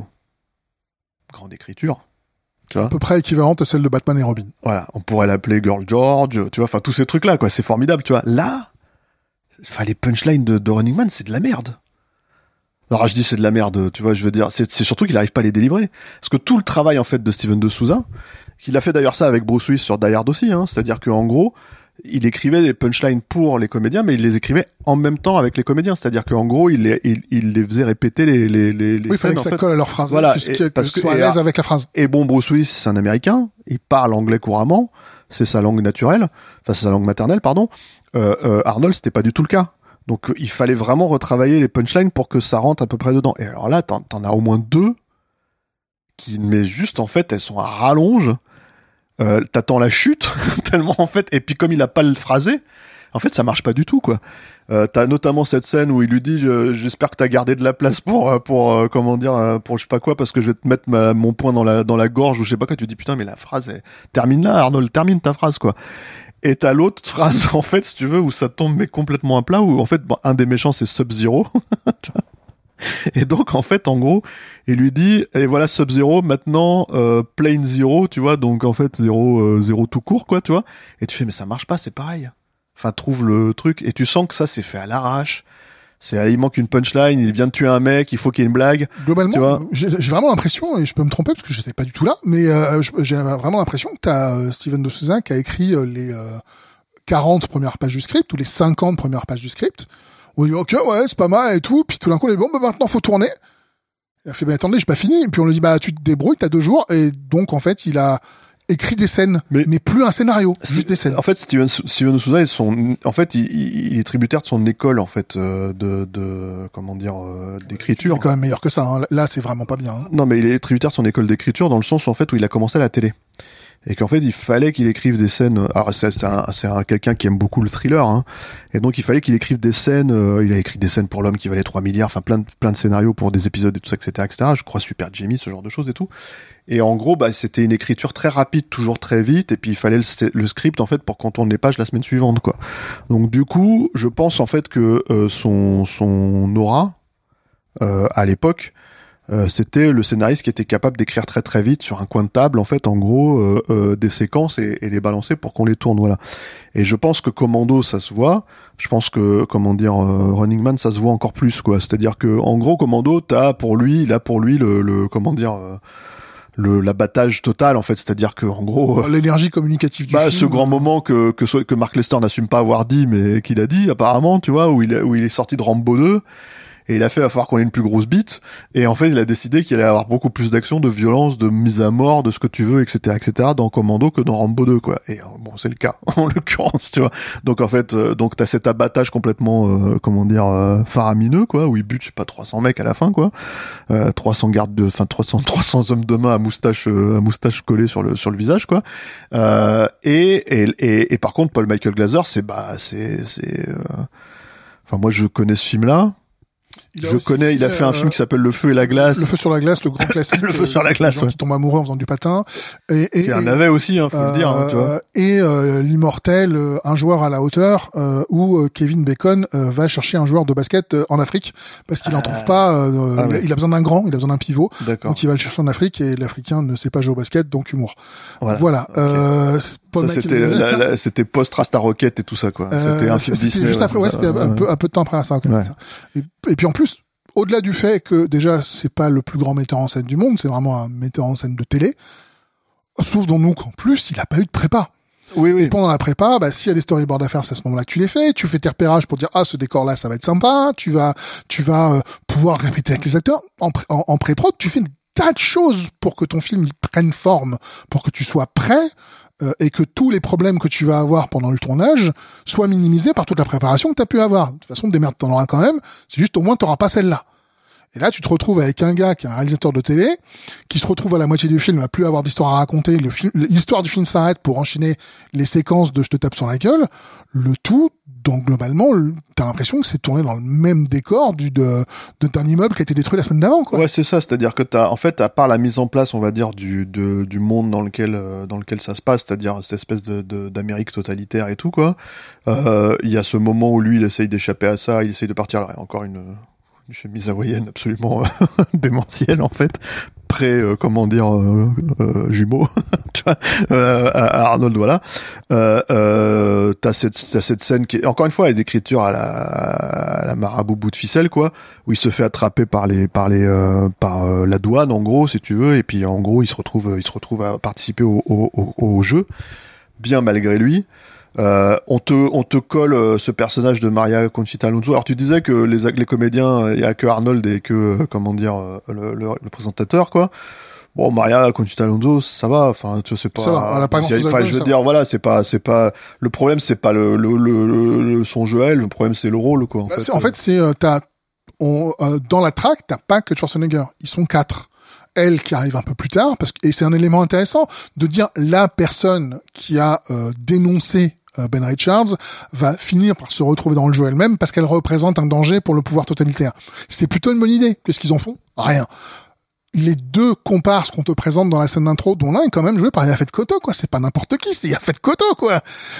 grande écriture, tu vois. À peu près équivalente à celle de Batman et Robin. Voilà, on pourrait l'appeler Girl George, tu vois, enfin tous ces trucs-là, quoi, c'est formidable, tu vois. Là, enfin les punchlines de, de Running Man, c'est de la merde. Alors je dis c'est de la merde, tu vois, je veux dire, c'est, c'est surtout qu'il arrive pas à les délivrer. Parce que tout le travail en fait de Steven de Souza, qu'il a fait d'ailleurs ça avec Bruce Willis sur Die Hard aussi, hein, c'est-à-dire qu'en gros, il écrivait des punchlines pour les comédiens, mais il les écrivait en même temps avec les comédiens. C'est-à-dire qu'en gros, il les, il, il les faisait répéter les, les, les, les oui, il fallait que ça fait. colle à leur phrase. Voilà. Que, et, parce que, que soit à l'aise avec la phrase. Et bon, Bruce Willis, c'est un Américain. Il parle anglais couramment. C'est sa langue naturelle. Enfin, c'est sa langue maternelle, pardon. Euh, euh, Arnold, c'était pas du tout le cas. Donc, il fallait vraiment retravailler les punchlines pour que ça rentre à peu près dedans. Et alors là, t'en, t'en as au moins deux qui, mais juste, en fait, elles sont à rallonge. Euh, t'attends la chute tellement en fait, et puis comme il a pas le phrasé, En fait, ça marche pas du tout, quoi. Euh, t'as notamment cette scène où il lui dit je, j'espère que t'as gardé de la place pour pour euh, comment dire pour je sais pas quoi parce que je vais te mettre ma, mon poing dans la dans la gorge ou je sais pas quoi. Tu dis putain mais la phrase est... termine là, Arnold, termine ta phrase, quoi. Et t'as l'autre phrase en fait, si tu veux, où ça tombe mais complètement à plat, où en fait bon, un des méchants c'est Sub-Zero. Et donc en fait en gros il lui dit et voilà Sub-Zero maintenant euh, Plane Zero, tu vois, donc en fait zéro euh, zéro tout court, quoi, tu vois. Et tu fais mais ça marche pas, c'est pareil. Enfin, trouve le truc, et tu sens que ça c'est fait à l'arrache. C'est, il manque une punchline, il vient de tuer un mec, il faut qu'il y ait une blague. Globalement, tu vois, j'ai, j'ai vraiment l'impression, et je peux me tromper parce que j'étais pas du tout là, mais euh, j'ai vraiment l'impression que t'as euh, Steven de Souza qui a écrit euh, les euh, quarante premières pages du script ou les cinquante premières pages du script. Où il dit ok ouais c'est pas mal et tout, puis tout d'un coup il dit bon bah maintenant faut tourner. Il a fait ben attendez j'ai pas fini, et puis on lui dit bah tu te débrouilles, t'as deux jours, et donc en fait il a écrit des scènes, mais, mais plus un scénario, juste des scènes. En fait, Steven, Steven Souza, ils sont, en fait, il, il est tributaire de son école, en fait, euh, de, de, comment dire, euh, d'écriture. Il est quand même meilleur que ça, hein. Là, c'est vraiment pas bien, hein. Non, mais il est tributaire de son école d'écriture dans le sens, en fait, où il a commencé à la télé. Et qu'en fait, il fallait qu'il écrive des scènes. Alors, c'est, c'est, un, c'est un, quelqu'un qui aime beaucoup le thriller, hein. Et donc, il fallait qu'il écrive des scènes. Euh, il a écrit des scènes pour L'Homme qui valait trois milliards, enfin, plein de, plein de scénarios pour des épisodes et tout ça, et cetera, et cetera. Je crois Super Jimmy, ce genre de choses et tout. Et en gros, bah, c'était une écriture très rapide, toujours très vite. Et puis, il fallait le, le script, en fait, pour qu'on tourne les pages la semaine suivante, quoi. Donc, du coup, je pense, en fait, que euh, son, son aura, euh, à l'époque, Euh, c'était le scénariste qui était capable d'écrire très très vite sur un coin de table, en fait, en gros, euh, euh, des séquences et, et les balancer pour qu'on les tourne, voilà. Et je pense que Commando, ça se voit. Je pense que, comment dire, euh, Running Man, ça se voit encore plus, quoi. C'est-à-dire que, en gros, Commando, t'as pour lui, là pour lui, le, le comment dire, euh, le l'abattage total, en fait. C'est-à-dire que, en gros, euh, l'énergie communicative du bah, film. ce grand moment que que que Mark Lester n'assume pas avoir dit, mais qu'il a dit apparemment, tu vois, où il où il est sorti de Rambo deux. Et il a fait, il va falloir qu'on ait une plus grosse bite. Et en fait, il a décidé qu'il allait avoir beaucoup plus d'action, de violence, de mise à mort, de ce que tu veux, et cetera, et cetera, dans Commando que dans Rambo deux, quoi. Et bon, c'est le cas, en l'occurrence, tu vois. Donc, en fait, euh, donc, t'as cet abattage complètement, euh, comment dire, euh, faramineux, quoi, où il bute, je sais pas, trois cents mecs à la fin, quoi. Euh, trois cents gardes de, enfin, trois cents, trois cents hommes de main à moustache, euh, à moustache collée sur le, sur le visage, quoi. Euh, et, et, et, et par contre, Paul Michael Glaser, c'est, bah, c'est, c'est, euh... enfin, moi, je connais ce film-là. Il je connais, fait, il a fait un euh, film qui s'appelle Le Feu et la Glace. Le Feu sur la glace, le grand classique. Le Feu sur la glace, ouais. Qui tombe amoureux en faisant du patin. Et, et, il y en avait aussi, hein, faut euh, le dire, hein, tu vois. Et euh, l'immortel, euh, un joueur à la hauteur, euh, où euh, Kevin Bacon euh, va chercher un joueur de basket euh, en Afrique parce qu'il n'en trouve pas. Euh, ah, ouais. Il a besoin d'un grand, il a besoin d'un pivot. D'accord. Donc il va le chercher en Afrique et l'Africain ne sait pas jouer au basket, donc humour. Voilà. voilà. Okay. Euh, ça, c'était, la, la, c'était post-Rasta Rocket et tout ça, quoi. Euh, c'était un film c'était Disney. Juste après, ouais, c'était un peu, un peu de temps après Rasta Rocket. Ouais. Ça. Et, et puis en plus, au-delà du fait que déjà c'est pas le plus grand metteur en scène du monde, c'est vraiment un metteur en scène de télé. Sauf dans nous qu'en plus il a pas eu de prépa. Oui, oui. Et pendant la prépa, bah s'il y a des storyboards à faire, c'est à ce moment-là que tu les fais. Tu fais tes repérages pour dire ah ce décor-là ça va être sympa. Tu vas tu vas euh, pouvoir répéter avec les acteurs en, pré- en, en pré-prod. Tu fais une tas de choses pour que ton film il prenne forme, pour que tu sois prêt. Euh, et que tous les problèmes que tu vas avoir pendant le tournage soient minimisés par toute la préparation que tu as pu avoir. De toute façon, des merdes, t'en auras quand même. C'est juste au moins t'auras pas celle-là. Et là, tu te retrouves avec un gars qui est un réalisateur de télé, qui se retrouve à la moitié du film à plus avoir d'histoire à raconter. Le film, l'histoire du film s'arrête pour enchaîner les séquences de je te tape sur la gueule. Le tout, donc globalement, t'as l'impression que c'est tourné dans le même décor du de, de d'un immeuble qui a été détruit la semaine d'avant, quoi. Ouais, c'est ça. C'est-à-dire que t'as, en fait, à part la mise en place, on va dire, du de, du monde dans lequel euh, dans lequel ça se passe, c'est-à-dire cette espèce de, de d'Amérique totalitaire et tout, quoi. Euh, il y a ce moment où lui, il essaye d'échapper à ça, il essaye de partir. Alors, encore une une chemise hawaïenne absolument démentielle, en fait, pré euh, comment dire euh, euh, jumeau tu vois, euh, à Arnold, voilà. Euh, euh, t'as cette t'as cette scène qui est, encore une fois, est d'écriture à la à la marabout bout de ficelle, quoi, où il se fait attraper par les par les euh, par euh, la douane, en gros, si tu veux, et puis en gros il se retrouve il se retrouve à participer au au, au, au jeu, bien malgré lui. Euh, on te on te colle euh, ce personnage de Maria Conchita Alonso. Alors tu disais que les les comédiens, il y a que Arnold et que euh, comment dire euh, le, le, le présentateur, quoi. Bon, Maria Conchita Alonso, ça va. Enfin, tu sais pas. Ça va. Elle a pas grand-chose. Enfin, je veux dire, va. Voilà, c'est pas c'est pas le problème, c'est pas le le, le le son jeu à elle. Le problème, c'est le rôle, quoi. En bah, fait, c'est, en fait, c'est euh, t'as on, euh, dans la track, t'as pas que Schwarzenegger. Ils sont quatre. Elle qui arrive un peu plus tard, parce que et c'est un élément intéressant de dire la personne qui a euh, dénoncé euh, Ben Richards, va finir par se retrouver dans le jeu elle-même parce qu'elle représente un danger pour le pouvoir totalitaire. C'est plutôt une bonne idée. Qu'est-ce qu'ils en font? Rien. Les deux comparses qu'on te présente dans la scène d'intro, dont l'un est quand même joué par Yaphet Kotto, quoi. C'est pas n'importe qui, c'est Yaphet Kotto, quoi.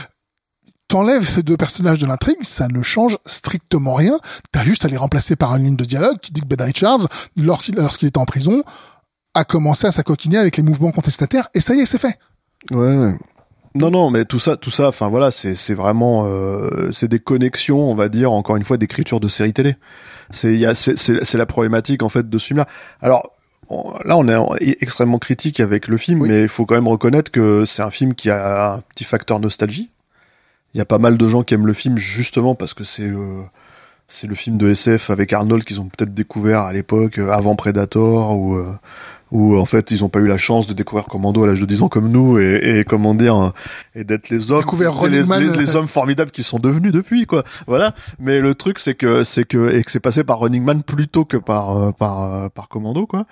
T'enlèves ces deux personnages de l'intrigue, ça ne change strictement rien. T'as juste à les remplacer par une ligne de dialogue qui dit que Ben Richards, lorsqu'il, lorsqu'il était en prison, a commencé à s'acoquiner avec les mouvements contestataires, et ça y est, c'est fait. Ouais, ouais. Non, non, mais tout ça, tout ça, enfin voilà, c'est, c'est vraiment, euh, c'est des connexions, on va dire, encore une fois, d'écriture de série télé. C'est, il y a, c'est, c'est, c'est la problématique en fait de ce film-là. Alors on, là, on est extrêmement critique avec le film, oui. Mais il faut quand même reconnaître que c'est un film qui a un petit facteur nostalgie. Il y a pas mal de gens qui aiment le film justement parce que c'est, euh, c'est le film de S F avec Arnold qu'ils ont peut-être découvert à l'époque, euh, avant Predator ou. Euh, où en fait ils ont pas eu la chance de découvrir Commando à l'âge de dix ans comme nous et, et comment dire et d'être les hommes les, les, les hommes formidables qui sont devenus depuis quoi, voilà. Mais le truc c'est que c'est que et que c'est passé par Running Man plutôt que par par par Commando quoi.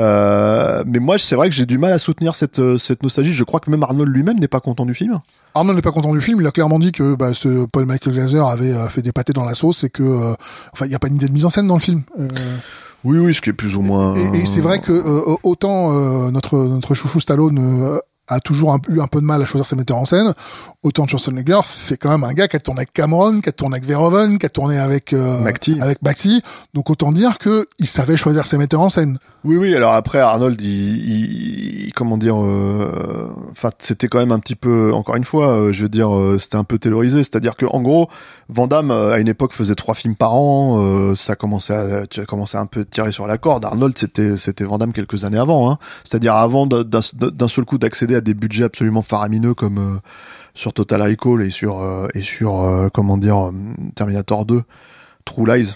Euh, mais moi c'est vrai que j'ai du mal à soutenir cette cette nostalgie. Je crois que même Arnold lui-même n'est pas content du film. Arnold n'est pas content du film. Il a clairement dit que bah, ce Paul Michael Glaser avait euh, fait des pâtés dans la sauce et que euh, enfin il y a pas une idée de mise en scène dans le film. Euh... Oui, oui, ce qui est plus ou moins. Et, et c'est vrai que euh, autant euh, notre notre chouchou Stallone euh, a toujours un, eu un peu de mal à choisir ses metteurs en scène, autant Schwarzenegger, c'est quand même un gars qui a tourné avec Cameron, qui a tourné avec Verhoeven, qui a tourné avec euh, McTee. avec McTee. Donc autant dire que il savait choisir ses metteurs en scène. Oui, oui. Alors après, Arnold, il, il, il comment dire, euh, enfin, c'était quand même un petit peu, encore une fois, euh, je veux dire, euh, c'était un peu taylorisé. C'est-à-dire que, en gros, Van Damme euh, à une époque faisait trois films par an. Euh, ça commençait à, tu as commencé à un peu tirer sur la corde. Arnold, c'était, c'était Van Damme quelques années avant. Hein. C'est-à-dire avant d'un, d'un seul coup d'accéder à des budgets absolument faramineux comme euh, sur Total Recall et sur euh, et sur euh, comment dire euh, Terminator deux, True Lies.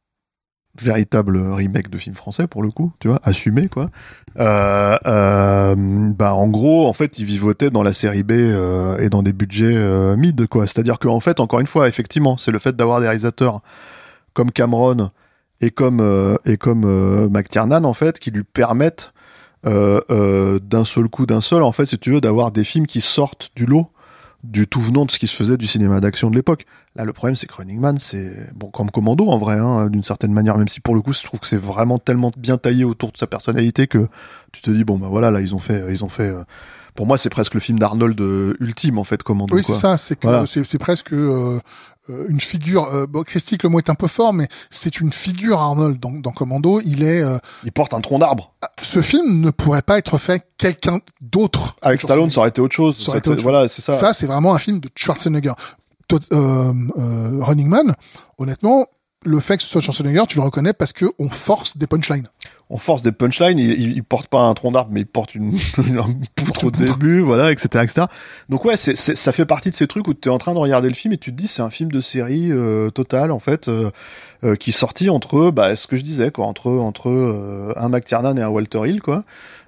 Véritable remake de film français pour le coup, tu vois, assumé quoi. Euh, euh, bah en gros, en fait, il vivotait dans la série B euh, et dans des budgets euh, mid quoi. C'est-à-dire que en fait, encore une fois, effectivement, c'est le fait d'avoir des réalisateurs comme Cameron et comme euh, et comme euh, McTiernan en fait qui lui permettent euh, euh, d'un seul coup, d'un seul en fait, si tu veux, d'avoir des films qui sortent du lot, du tout venant de ce qui se faisait du cinéma d'action de l'époque. Là, le problème, c'est que Running Man, c'est bon comme Commando en vrai, hein, d'une certaine manière, même si pour le coup, je trouve que c'est vraiment tellement bien taillé autour de sa personnalité que tu te dis bon bah voilà, là ils ont fait, ils ont fait. Euh, pour moi, c'est presque le film d'Arnold euh, ultime en fait, Commando. Oui, quoi. c'est ça, c'est que voilà. c'est, c'est presque euh, une figure. Euh, bon, Christique, le mot est un peu fort, mais c'est une figure Arnold dans, dans Commando. Il est. Euh, il porte un tronc d'arbre. Ce film ne pourrait pas être fait quelqu'un d'autre. Avec Stallone, ça aurait été autre chose. Ça aurait été autre voilà, chose. c'est ça. Ça, c'est vraiment un film de Schwarzenegger. Euh, euh, Running Man, honnêtement, le fait que ce soit Schwarzenegger, tu le reconnais parce que on force des punchlines. On force des punchlines. Il, il, il porte pas un tronc d'arbre, mais il porte une, une poutre au début, voilà, et cetera, et cetera. Donc ouais, c'est, c'est, ça fait partie de ces trucs où tu es en train de regarder le film et tu te dis c'est un film de série euh, total en fait, euh, euh, qui est sorti entre, bah, ce que je disais quoi, entre entre euh, un McTiernan et un Walter Hill quoi.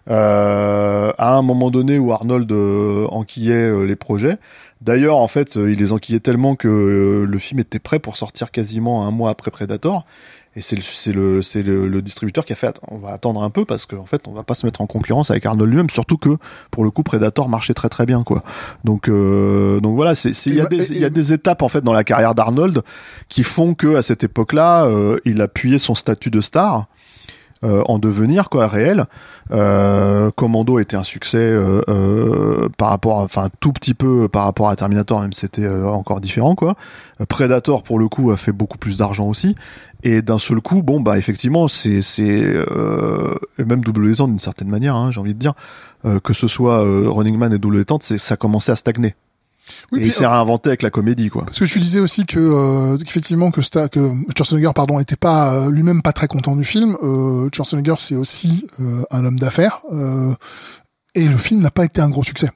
Euh, à un moment donné où Arnold euh, enquillait euh, les projets. D'ailleurs, en fait, euh, il les enquillait tellement que euh, le film était prêt pour sortir quasiment un mois après Predator. Et c'est le, c'est le, c'est le, le distributeur qui a fait, on va attendre un peu parce qu'en fait, on va pas se mettre en concurrence avec Arnold lui-même. Surtout que, pour le coup, Predator marchait très très bien, quoi. Donc, euh, donc voilà, c'est, c'est, il y a des, il y a des étapes en fait dans la carrière d'Arnold qui font que à cette époque-là, euh, il appuyait son statut de star. Euh, en devenir quoi réel. Euh, Commando était un succès euh, euh, par rapport, à, enfin tout petit peu par rapport à Terminator, même si c'était euh, encore différent quoi. Predator pour le coup a fait beaucoup plus d'argent aussi. Et d'un seul coup, bon bah effectivement c'est c'est euh, et même Double Détente d'une certaine manière, hein, j'ai envie de dire euh, que ce soit euh, Running Man et Double Détente, c'est ça commençait à stagner. Oui, et puis, il s'est réinventé avec la comédie, quoi. Parce que tu disais aussi que euh, effectivement que, Sta- que Schwarzenegger, pardon, était pas euh, lui-même pas très content du film. Euh, Schwarzenegger, c'est aussi euh, un homme d'affaires, euh, et le film n'a pas été un gros succès.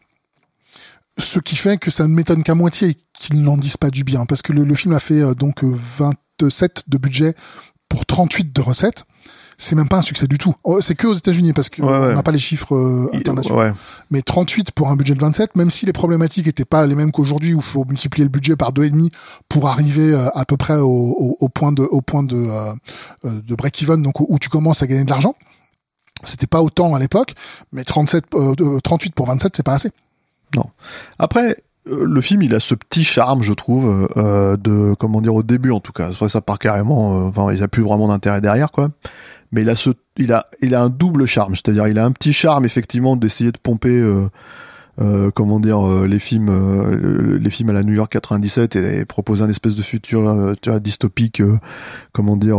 Ce qui fait que ça ne m'étonne qu'à moitié qu'ils n'en disent pas du bien, parce que le, le film a fait euh, donc vingt-sept de budget pour trente-huit de recettes. C'est même pas un succès du tout. C'est que aux États-Unis parce que ouais, ouais. on n'a pas les chiffres euh, internationaux. Ouais. Mais trente-huit pour un budget de vingt-sept, même si les problématiques étaient pas les mêmes qu'aujourd'hui où il faut multiplier le budget par deux et demi pour arriver euh, à peu près au, au, au point de au point de euh, de break-even, donc où tu commences à gagner de l'argent. C'était pas autant à l'époque, mais trente-sept, euh, trente-huit pour vingt-sept, c'est pas assez. Non. Après, le film, il a ce petit charme, je trouve, euh, de comment dire au début en tout cas. C'est vrai que ça part carrément. Enfin, euh, il n'y a plus vraiment d'intérêt derrière, quoi. Mais il a ce, il a, il a un double charme, c'est-à-dire il a un petit charme effectivement d'essayer de pomper, euh, euh, comment dire, euh, les films, euh, les films à la New York quatre-vingt-dix-sept et, et proposer un espèce de futur, euh, tu vois, dystopique, euh, comment dire,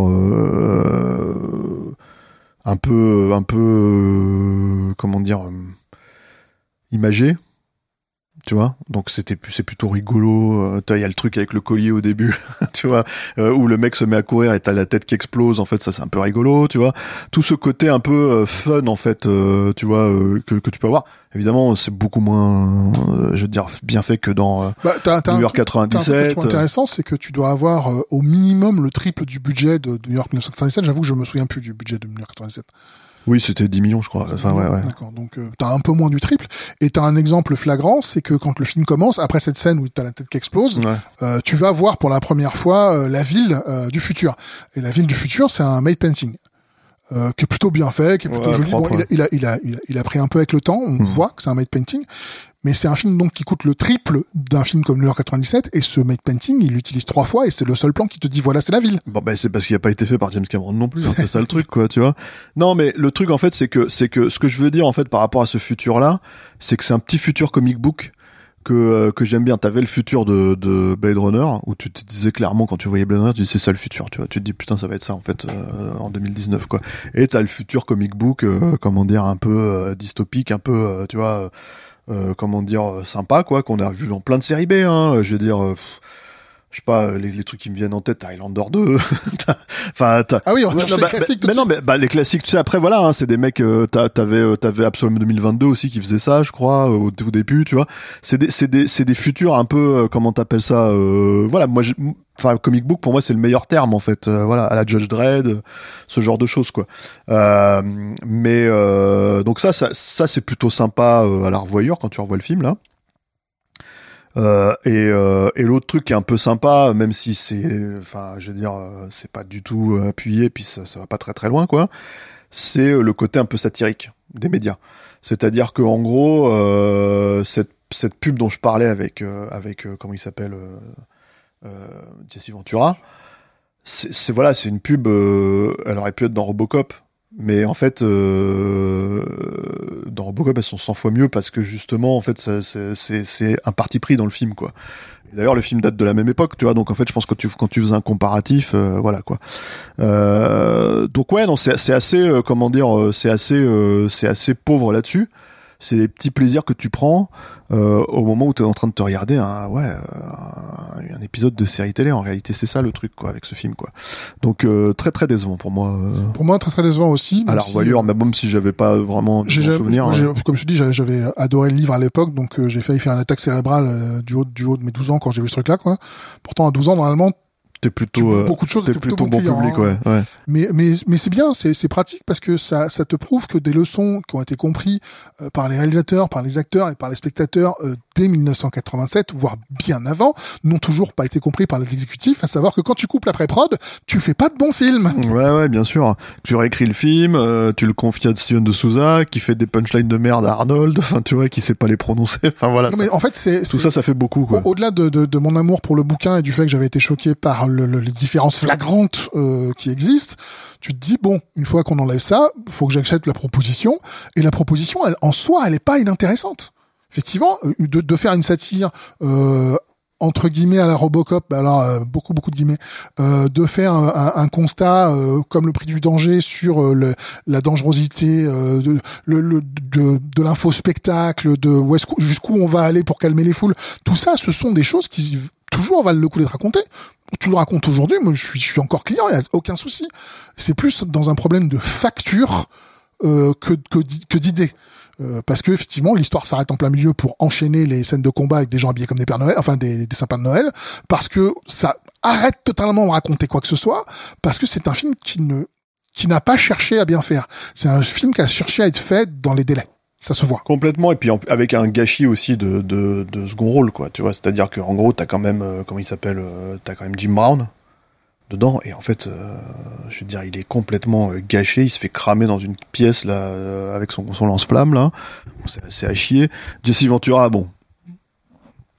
euh, un peu, un peu, euh, comment dire, euh, imagé. Tu vois, donc c'était c'est plutôt rigolo. Il y a le truc avec le collier au début, tu vois, euh, où le mec se met à courir et t'as la tête qui explose. En fait, ça c'est un peu rigolo, tu vois. Tout ce côté un peu euh, fun, en fait, euh, tu vois, euh, que que tu peux avoir. Évidemment, c'est beaucoup moins, euh, je veux dire, bien fait que dans euh, bah, t'as, t'as New York quatre-vingt-dix-sept. Un truc que je trouve intéressant, c'est que tu dois avoir euh, au minimum le triple du budget de, de New York dix-neuf cent quatre-vingt-dix-sept. J'avoue que je me souviens plus du budget de New York quatre-vingt-dix-sept. Oui, c'était dix millions, je crois. Enfin, ouais, ouais. D'accord. Donc, euh, t'as un peu moins du triple. Et t'as un exemple flagrant, c'est que quand le film commence, après cette scène où t'as la tête qui explose, ouais. euh, tu vas voir pour la première fois euh, la ville euh, du futur. Et la ville du futur, c'est un made painting. Euh, qui est plutôt bien fait, qui est plutôt ouais, joli. Propre, bon, ouais. il, a, il, a, il, a, il a pris un peu avec le temps, on mmh. voit que c'est un made painting. Mais c'est un film donc qui coûte le triple d'un film comme New York quatre-vingt-dix-sept, et ce made painting, il l'utilise trois fois, et c'est le seul plan qui te dit voilà, c'est la ville. Bon, ben, c'est parce qu'il a pas été fait par James Cameron non plus, hein, c'est ça le truc, quoi, tu vois. Non, mais le truc, en fait, c'est que, c'est que, ce que je veux dire, en fait, par rapport à ce futur-là, c'est que c'est un petit futur comic book que, euh, que j'aime bien. T'avais le futur de, de Blade Runner, où tu te disais clairement, quand tu voyais Blade Runner, tu dis c'est ça le futur, tu vois. Tu te dis putain, ça va être ça, en fait, euh, en deux mille dix-neuf, quoi. Et t'as le futur comic book, euh, comment dire, un peu euh, dystopique, un peu, euh, tu vois, euh, Euh, comment dire, euh, sympa, quoi, qu'on a vu dans plein de séries B, hein, je veux dire, euh, pff, je sais pas, les, les trucs qui me viennent en tête, t'as Highlander deux, enfin, t'as... Ah oui, on ouais, cherche les bah, classiques. Mais non, mais, bah, les classiques, tu sais, après, voilà, hein, c'est des mecs, euh, t'as, t'avais, euh, t'avais Absolum deux mille vingt-deux aussi qui faisait ça, je crois, au, au début, tu vois. C'est des, c'est des, c'est des futurs un peu, euh, comment t'appelles ça, euh, voilà, moi, j'ai, enfin, comic book, pour moi, c'est le meilleur terme, en fait, euh, voilà, à la Judge Dredd, euh, ce genre de choses, quoi. Euh, mais, euh, donc ça, ça, ça, c'est plutôt sympa, euh, à la revoyure, quand tu revois le film, là. Euh, et, euh, et l'autre truc qui est un peu sympa, même si c'est, enfin, je veux dire, euh, c'est pas du tout euh, appuyé, puis ça, ça va pas très très loin, quoi. C'est le côté un peu satirique des médias. C'est-à-dire que en gros, euh, cette cette pub dont je parlais avec euh, avec euh, comment il s'appelle, euh, euh, Jesse Ventura, c'est, c'est voilà, c'est une pub. Euh, elle aurait pu être dans Robocop. Mais en fait, euh, dans Robocop, elles sont cent fois mieux parce que justement, en fait, ça, c'est, c'est, c'est un parti pris dans le film, quoi. Et d'ailleurs, le film date de la même époque, tu vois. Donc en fait, je pense que tu, quand tu faisais un comparatif, euh, voilà, quoi. Euh, donc ouais, non, c'est, c'est assez, euh, comment dire, c'est assez, euh, c'est assez pauvre là-dessus. C'est des petits plaisirs que tu prends euh, au moment où tu es en train de te regarder un, ouais, un, un épisode de série télé. En réalité, c'est ça le truc, quoi, avec ce film, quoi. Donc euh, très très décevant pour moi. Euh... Pour moi, très très décevant aussi. À la revoyure, si, euh... même si j'avais pas vraiment de souvenir. Hein. Comme je te dis, j'avais, j'avais adoré le livre à l'époque, donc euh, j'ai failli faire une attaque cérébrale euh, du haut du haut de mes douze ans quand j'ai vu ce truc-là, quoi. Pourtant, à douze ans, normalement. T'es plutôt, euh, beaucoup de choses, t'es t'es plutôt, plutôt bon, bon public, hein. ouais, ouais. Mais, mais, mais c'est bien, c'est, c'est pratique parce que ça, ça te prouve que des leçons qui ont été comprises euh, par les réalisateurs, par les acteurs et par les spectateurs euh, dès dix-neuf cent quatre-vingt-sept, voire bien avant, n'ont toujours pas été compris par les exécutifs, à savoir que quand tu coupes l'après-prod, tu fais pas de bons films. Ouais, ouais, bien sûr. Tu réécris le film, euh, tu le confies à Steven de Souza, qui fait des punchlines de merde à Arnold, enfin, tu vois, qui sait pas les prononcer, enfin, voilà. Non, ça, mais en fait, c'est, tout c'est, ça, ça fait beaucoup, quoi. Au- au-delà de, de, de mon amour pour le bouquin et du fait que j'avais été choqué par le, le, les différences flagrantes euh, qui existent, tu te dis, bon, une fois qu'on enlève ça, faut que j'achète la proposition, et la proposition, elle, en soi, elle est pas inintéressante. Effectivement, de, de faire une satire euh, entre guillemets à la Robocop, bah alors euh, beaucoup beaucoup de guillemets, euh, de faire un, un, un constat euh, comme le prix du danger sur euh, le, la dangerosité euh, de, le, le, de, de l'infospectacle, de où est-ce, jusqu'où on va aller pour calmer les foules. Tout ça, ce sont des choses qui toujours valent le coup d'être racontées. Tu le racontes aujourd'hui, moi je suis, je suis encore client, il n'y a aucun souci. C'est plus dans un problème de facture euh, que, que, que d'idée. Euh, parce que effectivement l'histoire s'arrête en plein milieu pour enchaîner les scènes de combat avec des gens habillés comme des Pères Noël, enfin des, des sapins de Noël, parce que ça arrête totalement de raconter quoi que ce soit, parce que c'est un film qui ne qui n'a pas cherché à bien faire. C'est un film qui a cherché à être fait dans les délais. Ça se voit. Complètement, et puis en, avec un gâchis aussi de, de, de second rôle, quoi, tu vois, c'est-à-dire que en gros, t'as quand même, euh, comment il s'appelle, euh, t'as quand même Jim Brown dedans, et en fait, euh, je veux dire, il est complètement euh, gâché, il se fait cramer dans une pièce, là, euh, avec son, son lance-flamme, là, c'est, c'est à chier. Jesse Ventura, bon,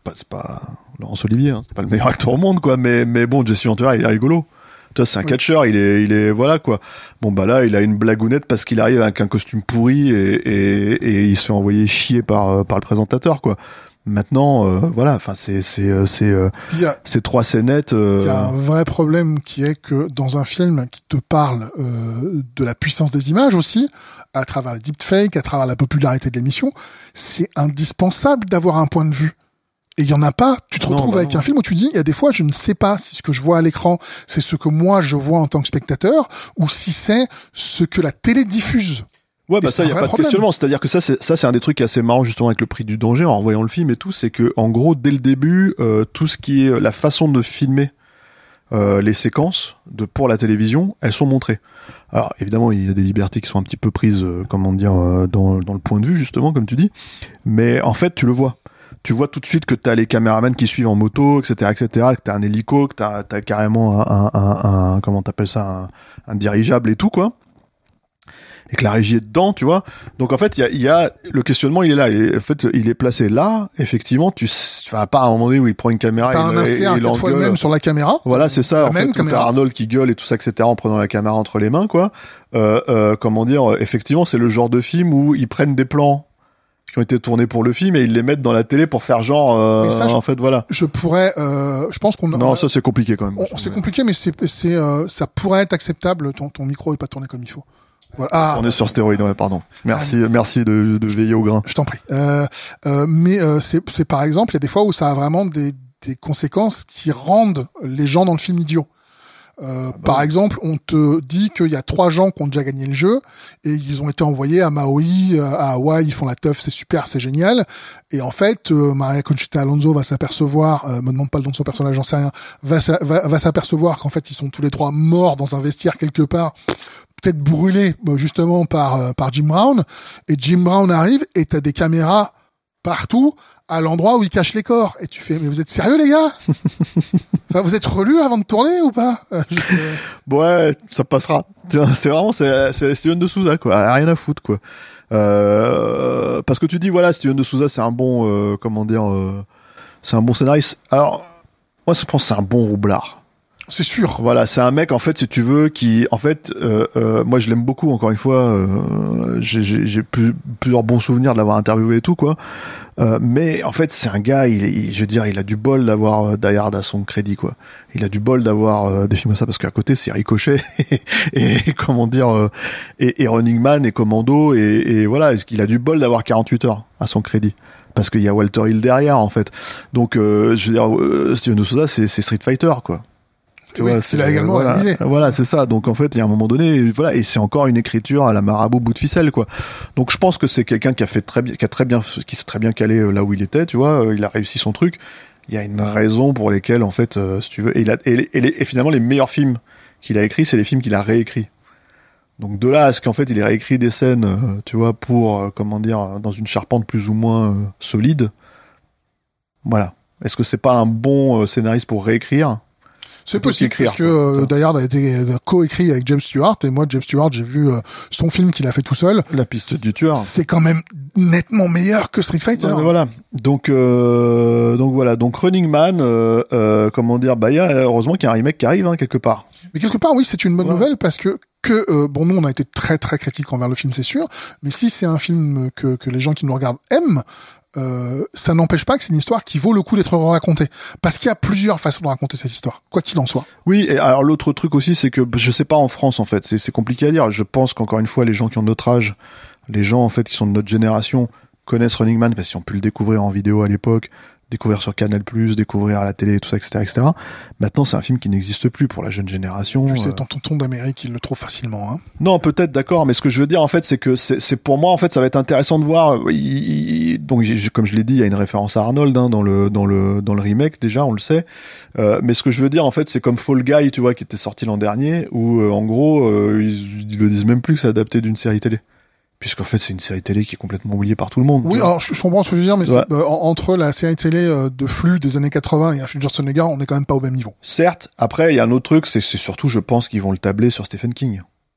pas, c'est pas Laurence Olivier, hein, c'est pas le meilleur acteur au monde, quoi. Mais, mais bon, Jesse Ventura, il est rigolo. Tu vois, c'est un oui. catcheur, il est, il est, voilà, quoi. Bon, bah là, il a une blagounette parce qu'il arrive avec un costume pourri et, et, et il se fait envoyer chier par, par le présentateur, quoi. Maintenant, euh, voilà, enfin, c'est, c'est, c'est, euh, a, c'est trois scénettes. Euh... Il y a un vrai problème qui est que dans un film qui te parle euh, de la puissance des images aussi, à travers les deepfakes, à travers la popularité de l'émission, c'est indispensable d'avoir un point de vue. Et il y en a pas. Tu te retrouves non, bah avec non. un film où tu dis, il y a des fois, je ne sais pas si ce que je vois à l'écran, c'est ce que moi je vois en tant que spectateur, ou si c'est ce que la télé diffuse. Ouais, bah et ça, il y a pas de questionnement. C'est-à-dire que ça, c'est ça, c'est un des trucs assez marrants justement avec le prix du danger en voyant le film et tout, c'est que en gros, dès le début, euh, tout ce qui est la façon de filmer euh, les séquences de pour la télévision, elles sont montrées. Alors évidemment, il y a des libertés qui sont un petit peu prises, euh, comment dire, euh, dans dans le point de vue justement, comme tu dis. Mais en fait, tu le vois. Tu vois tout de suite que t'as les caméramans qui suivent en moto, et cetera, et cetera, que t'as un hélico, que t'as, t'as carrément un, un, un, un, comment t'appelles ça, un, un dirigeable et tout, quoi. Et que la régie est dedans, tu vois. Donc, en fait, il y a, il y a, le questionnement, il est là. Et, en fait, il est placé là. Effectivement, tu, enfin, pas à un moment donné où il prend une caméra t'as et, un insert quatre fois le même sur la caméra. Voilà, c'est ça. En fait, t'as Arnold qui gueule et tout ça, et cetera, en prenant la caméra entre les mains, quoi. Euh, euh, comment dire, effectivement, c'est le genre de film où ils prennent des plans qui ont été tournés pour le film et ils les mettent dans la télé pour faire genre euh, ça, je, en fait voilà je pourrais euh, je pense qu'on non ça c'est compliqué quand même on, c'est compliqué mais c'est c'est euh, ça pourrait être acceptable. Ton ton micro est pas tourné comme il faut. Voilà. Ah, on est sur stéroïdes, ouais, pardon. Merci, ah, merci de, de veiller au grain. Je t'en prie. Euh, euh, mais euh, c'est c'est par exemple il y a des fois où ça a vraiment des des conséquences qui rendent les gens dans le film idiots. Euh, ah bah par oui. exemple, on te dit qu'il y a trois gens qui ont déjà gagné le jeu et ils ont été envoyés à Maui, à Hawaï, ils font la teuf, c'est super, c'est génial. Et en fait, euh, Maria Conchita Alonso va s'apercevoir, euh, me demande pas le nom de son personnage, j'en sais rien, va, va, va s'apercevoir qu'en fait ils sont tous les trois morts dans un vestiaire quelque part, peut-être brûlés justement par euh, par Jim Brown. Et Jim Brown arrive et t'as des caméras partout à l'endroit où ils cachent les corps et tu fais mais vous êtes sérieux les gars? Enfin vous êtes relus avant de tourner ou pas? Je... ouais ça passera, c'est vraiment c'est c'est Steven de Souza quoi, rien à foutre quoi, euh, parce que tu dis voilà Steven de Souza c'est un bon euh, comment dire euh, c'est un bon scénariste. Alors moi je pense que c'est un bon roublard. C'est sûr. Voilà, c'est un mec en fait, si tu veux, qui en fait, euh, euh, moi je l'aime beaucoup. Encore une fois, euh, j'ai, j'ai, j'ai plus, plusieurs bons souvenirs de l'avoir interviewé et tout quoi. Euh, mais en fait, c'est un gars, il, il, je veux dire, il a du bol d'avoir euh, Die Hard à son crédit quoi. Il a du bol d'avoir euh, des films comme ça parce qu'à côté c'est Ricochet et, et comment dire euh, et, et Running Man et Commando et, et voilà, il a du bol d'avoir quarante-huit heures à son crédit. Parce qu'il y a Walter Hill derrière en fait. Donc, euh, je veux dire, euh, Steven de Souza, c'est, c'est Street Fighter quoi. Tu oui, vois, il a également voilà, réalisé. Voilà, c'est ça. Donc en fait, il y a un moment donné, voilà, et c'est encore une écriture à la Marabout bout de ficelle, quoi. Donc je pense que c'est quelqu'un qui a fait très bien, qui a très bien, qui s'est très bien calé là où il était, tu vois. Il a réussi son truc. Il y a une raison pour lesquelles, en fait, euh, si tu veux, et, il a, et, et, et finalement, les meilleurs films qu'il a écrits, c'est les films qu'il a réécrits. Donc de là à ce qu'en fait, il ait réécrit des scènes, euh, tu vois, pour euh, comment dire, dans une charpente plus ou moins euh, solide. Voilà. Est-ce que c'est pas un bon euh, scénariste pour réécrire? C'est possible écrire, parce que euh, Die Hard a été co-écrit avec James Stewart et moi James Stewart j'ai vu euh, son film qu'il a fait tout seul. La piste du tueur. C'est quand même nettement meilleur que Street Fighter. Ouais, voilà. Donc euh, donc voilà. Donc Running Man, euh, euh, comment dire, bah il y a heureusement qu'il y a un remake qui arrive hein, quelque part. Mais quelque part oui c'est une bonne ouais. nouvelle parce que que euh, bon nous on a été très très critiques envers le film c'est sûr, mais si c'est un film que que les gens qui nous regardent aiment. Euh, ça n'empêche pas que c'est une histoire qui vaut le coup d'être racontée. Parce qu'il y a plusieurs façons de raconter cette histoire, quoi qu'il en soit. Oui, et alors l'autre truc aussi, c'est que je sais pas en France en fait, c'est, c'est compliqué à dire. Je pense qu'encore une fois, les gens qui ont notre âge, les gens en fait qui sont de notre génération, connaissent Running Man parce qu'ils ont pu le découvrir en vidéo à l'époque, découvrir sur Canal+, découvrir à la télé, tout ça, et cetera, et cetera. Maintenant, c'est un film qui n'existe plus pour la jeune génération. Tu sais, ton tonton d'Amérique, il le trouve facilement, hein. Non, peut-être, d'accord, mais ce que je veux dire, en fait, c'est que c'est, c'est pour moi, en fait, ça va être intéressant de voir. Il, il, donc, comme je l'ai dit, il y a une référence à Arnold hein, dans le dans le dans le remake déjà, on le sait. Euh, mais ce que je veux dire, en fait, c'est comme Fall Guy, tu vois, qui était sorti l'an dernier, où euh, en gros, euh, ils, ils le disent même plus que c'est adapté d'une série télé. Puisqu'en fait, c'est une série télé qui est complètement oubliée par tout le monde. Oui, alors je, je comprends ce que tu veux dire, mais ouais. c'est, euh, entre la série télé euh, de flux des années quatre-vingts et un film Schwarzenegger, on est quand même pas au même niveau. Certes, après, il y a un autre truc, c'est, c'est surtout, je pense, qu'ils vont le tabler sur Stephen King.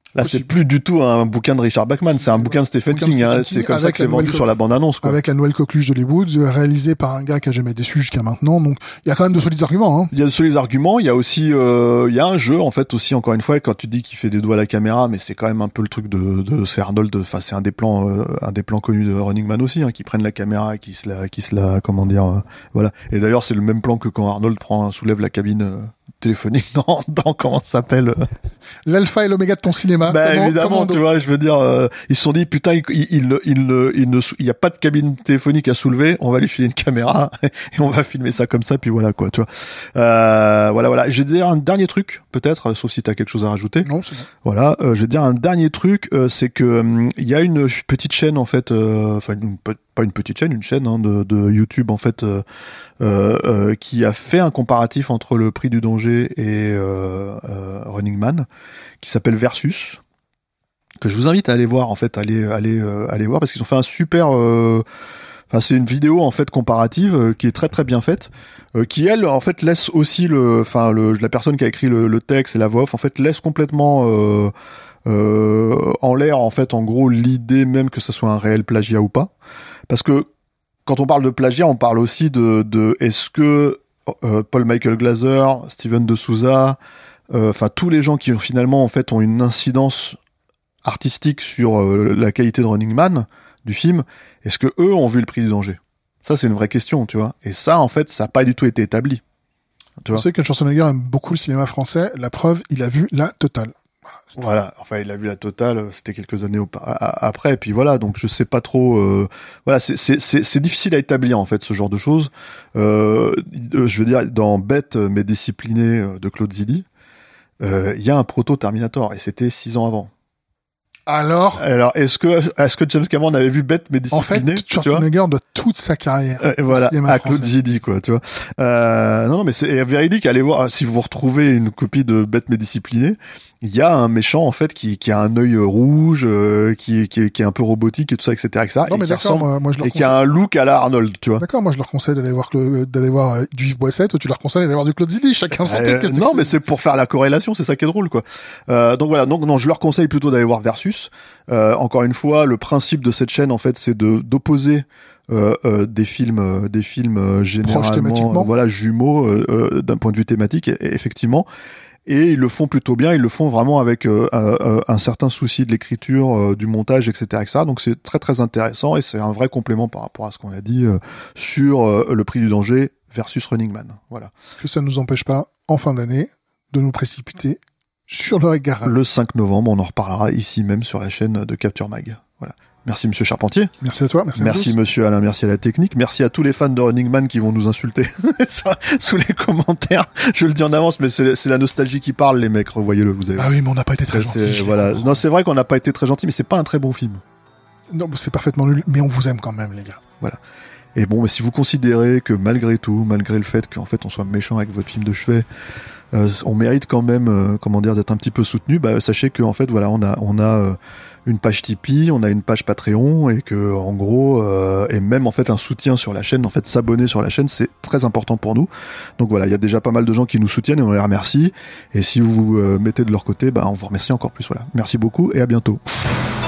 Là, Possible. c'est plus du tout un bouquin de Richard Bachman, c'est un bouquin de Stephen Bouquin King. de Hein. Stephen C'est King, comme ça avec que c'est la nouvelle vendu sur la bande-annonce. Quoi. Avec la nouvelle coqueluche d'Hollywood, réalisée par un gars qui a jamais déçu jusqu'à maintenant. Donc, il y a quand même de solides arguments. Hein. Il y a de solides arguments. Il y a aussi, euh, il y a un jeu en fait aussi. Encore une fois, quand tu dis qu'il fait des doigts à la caméra, mais c'est quand même un peu le truc de, de c'est Arnold. Enfin, c'est un des plans, euh, un des plans connus de Running Man aussi, hein, qui prennent la caméra et qui se la, qui se la, comment dire, euh, voilà. Et d'ailleurs, c'est le même plan que quand Arnold prend, soulève la cabine. Euh, téléphonique dans, dans comment ça s'appelle euh... l'alpha et l'oméga de ton cinéma. Bah comment, évidemment, comment tu vois, je veux dire, euh, ils se sont dit putain, il il il, il, il ne il y a pas de cabine téléphonique à soulever, on va lui filer une caméra et on va filmer ça comme ça, puis voilà quoi, tu vois. Euh, voilà voilà. Je vais te dire un dernier truc, peut-être, sauf si t'as quelque chose à rajouter. Non, c'est bon. Voilà, euh, je vais te dire un dernier truc, euh, c'est que il euh, y a une petite chaîne en fait, enfin euh, pas une petite chaîne, une chaîne hein, de, de YouTube en fait. Euh, Euh, euh, qui a fait un comparatif entre le Prix du danger et euh, euh, Running Man, qui s'appelle Versus, que je vous invite à aller voir en fait, aller aller euh, aller voir parce qu'ils ont fait un super. Euh, Enfin, c'est une vidéo en fait comparative euh, qui est très très bien faite, euh, qui elle en fait laisse aussi le, enfin le la personne qui a écrit le, le texte et la voix off en fait laisse complètement euh, euh, en l'air en fait en gros l'idée même que ce soit un réel plagiat ou pas, parce que quand on parle de plagiat, on parle aussi de, de est-ce que euh, Paul Michael Glaser, Steven de Souza, enfin euh, tous les gens qui finalement en fait ont une incidence artistique sur euh, la qualité de Running Man du film, est-ce que eux ont vu le Prix du danger? Ça c'est une vraie question, tu vois. Et ça en fait, ça n'a pas du tout été établi. Tu vois. Je sais que Schwarzenegger aime beaucoup le cinéma français. La preuve, il a vu la totale. Voilà, enfin il a vu la totale, c'était quelques années au, a, après, et puis voilà, donc je sais pas trop, euh, voilà, c'est, c'est, c'est, c'est difficile à établir en fait ce genre de choses. Euh, je veux dire, dans Bête mais discipliné de Claude Zidi, il euh, y a un proto Terminator et c'était six ans avant. Alors, alors est-ce que est-ce que James Cameron avait vu Bête mais discipliné? En fait, Schwarzenegger de toute sa carrière. Euh, voilà, à Claude Zidi quoi, tu vois. Euh, non non mais c'est véridique. Allez voir si vous retrouvez une copie de Bête mais discipliné. Il y a un méchant en fait qui, qui a un œil rouge, euh, qui, qui, qui est un peu robotique et tout ça, et cetera, et cetera. Non, mais et qui d'accord, ressemble, moi, moi, je leur et qui a un look à la Arnold, tu vois. D'accord, moi je leur conseille d'aller voir d'aller voir euh, du Yves Boissette, ou tu leur conseilles d'aller voir du Claude Zidi, chacun son euh, truc. Non, mais c'est pour faire la corrélation, c'est ça qui est drôle, quoi. Euh, donc voilà, donc non, je leur conseille plutôt d'aller voir Versus. Euh, encore une fois, le principe de cette chaîne, en fait, c'est de d'opposer Euh, euh, des films, euh, des films euh, généralement, euh, voilà, jumeaux euh, euh, d'un point de vue thématique, et, et, effectivement. Et ils le font plutôt bien. Ils le font vraiment avec euh, un, un certain souci de l'écriture, euh, du montage, et cetera, et cetera. Donc c'est très très intéressant et c'est un vrai complément par rapport à ce qu'on a dit euh, sur euh, le Prix du danger versus Running Man. Voilà. Que ça ne nous empêche pas, en fin d'année, de nous précipiter sur le Regard. Le cinq novembre, on en reparlera ici même sur la chaîne de Capture Mag. Voilà. Merci Monsieur Charpentier. Merci à toi. Merci, merci à tous. Monsieur Alain. Merci à la technique. Merci à tous les fans de Running Man qui vont nous insulter sous les commentaires. Je le dis en avance, mais c'est, c'est la nostalgie qui parle, les mecs. Revoyez-le, vous avez. Ah oui, mais on n'a pas été très gentils. Voilà. Non, c'est vrai qu'on n'a pas été très gentils, mais c'est pas un très bon film. Non, c'est parfaitement nul. Mais on vous aime quand même, les gars. Voilà. Et bon, mais si vous considérez que malgré tout, malgré le fait qu'en fait on soit méchant avec votre film de chevet, euh, on mérite quand même, euh, comment dire, d'être un petit peu soutenu, bah sachez que en fait voilà, on a, on a euh, une page Tipeee, on a une page Patreon, et que en gros, euh, et même en fait un soutien sur la chaîne, en fait s'abonner sur la chaîne, c'est très important pour nous. Donc voilà, il y a déjà pas mal de gens qui nous soutiennent et on les remercie. Et si vous euh, mettez de leur côté, bah on vous remercie encore plus. Voilà, merci beaucoup et à bientôt.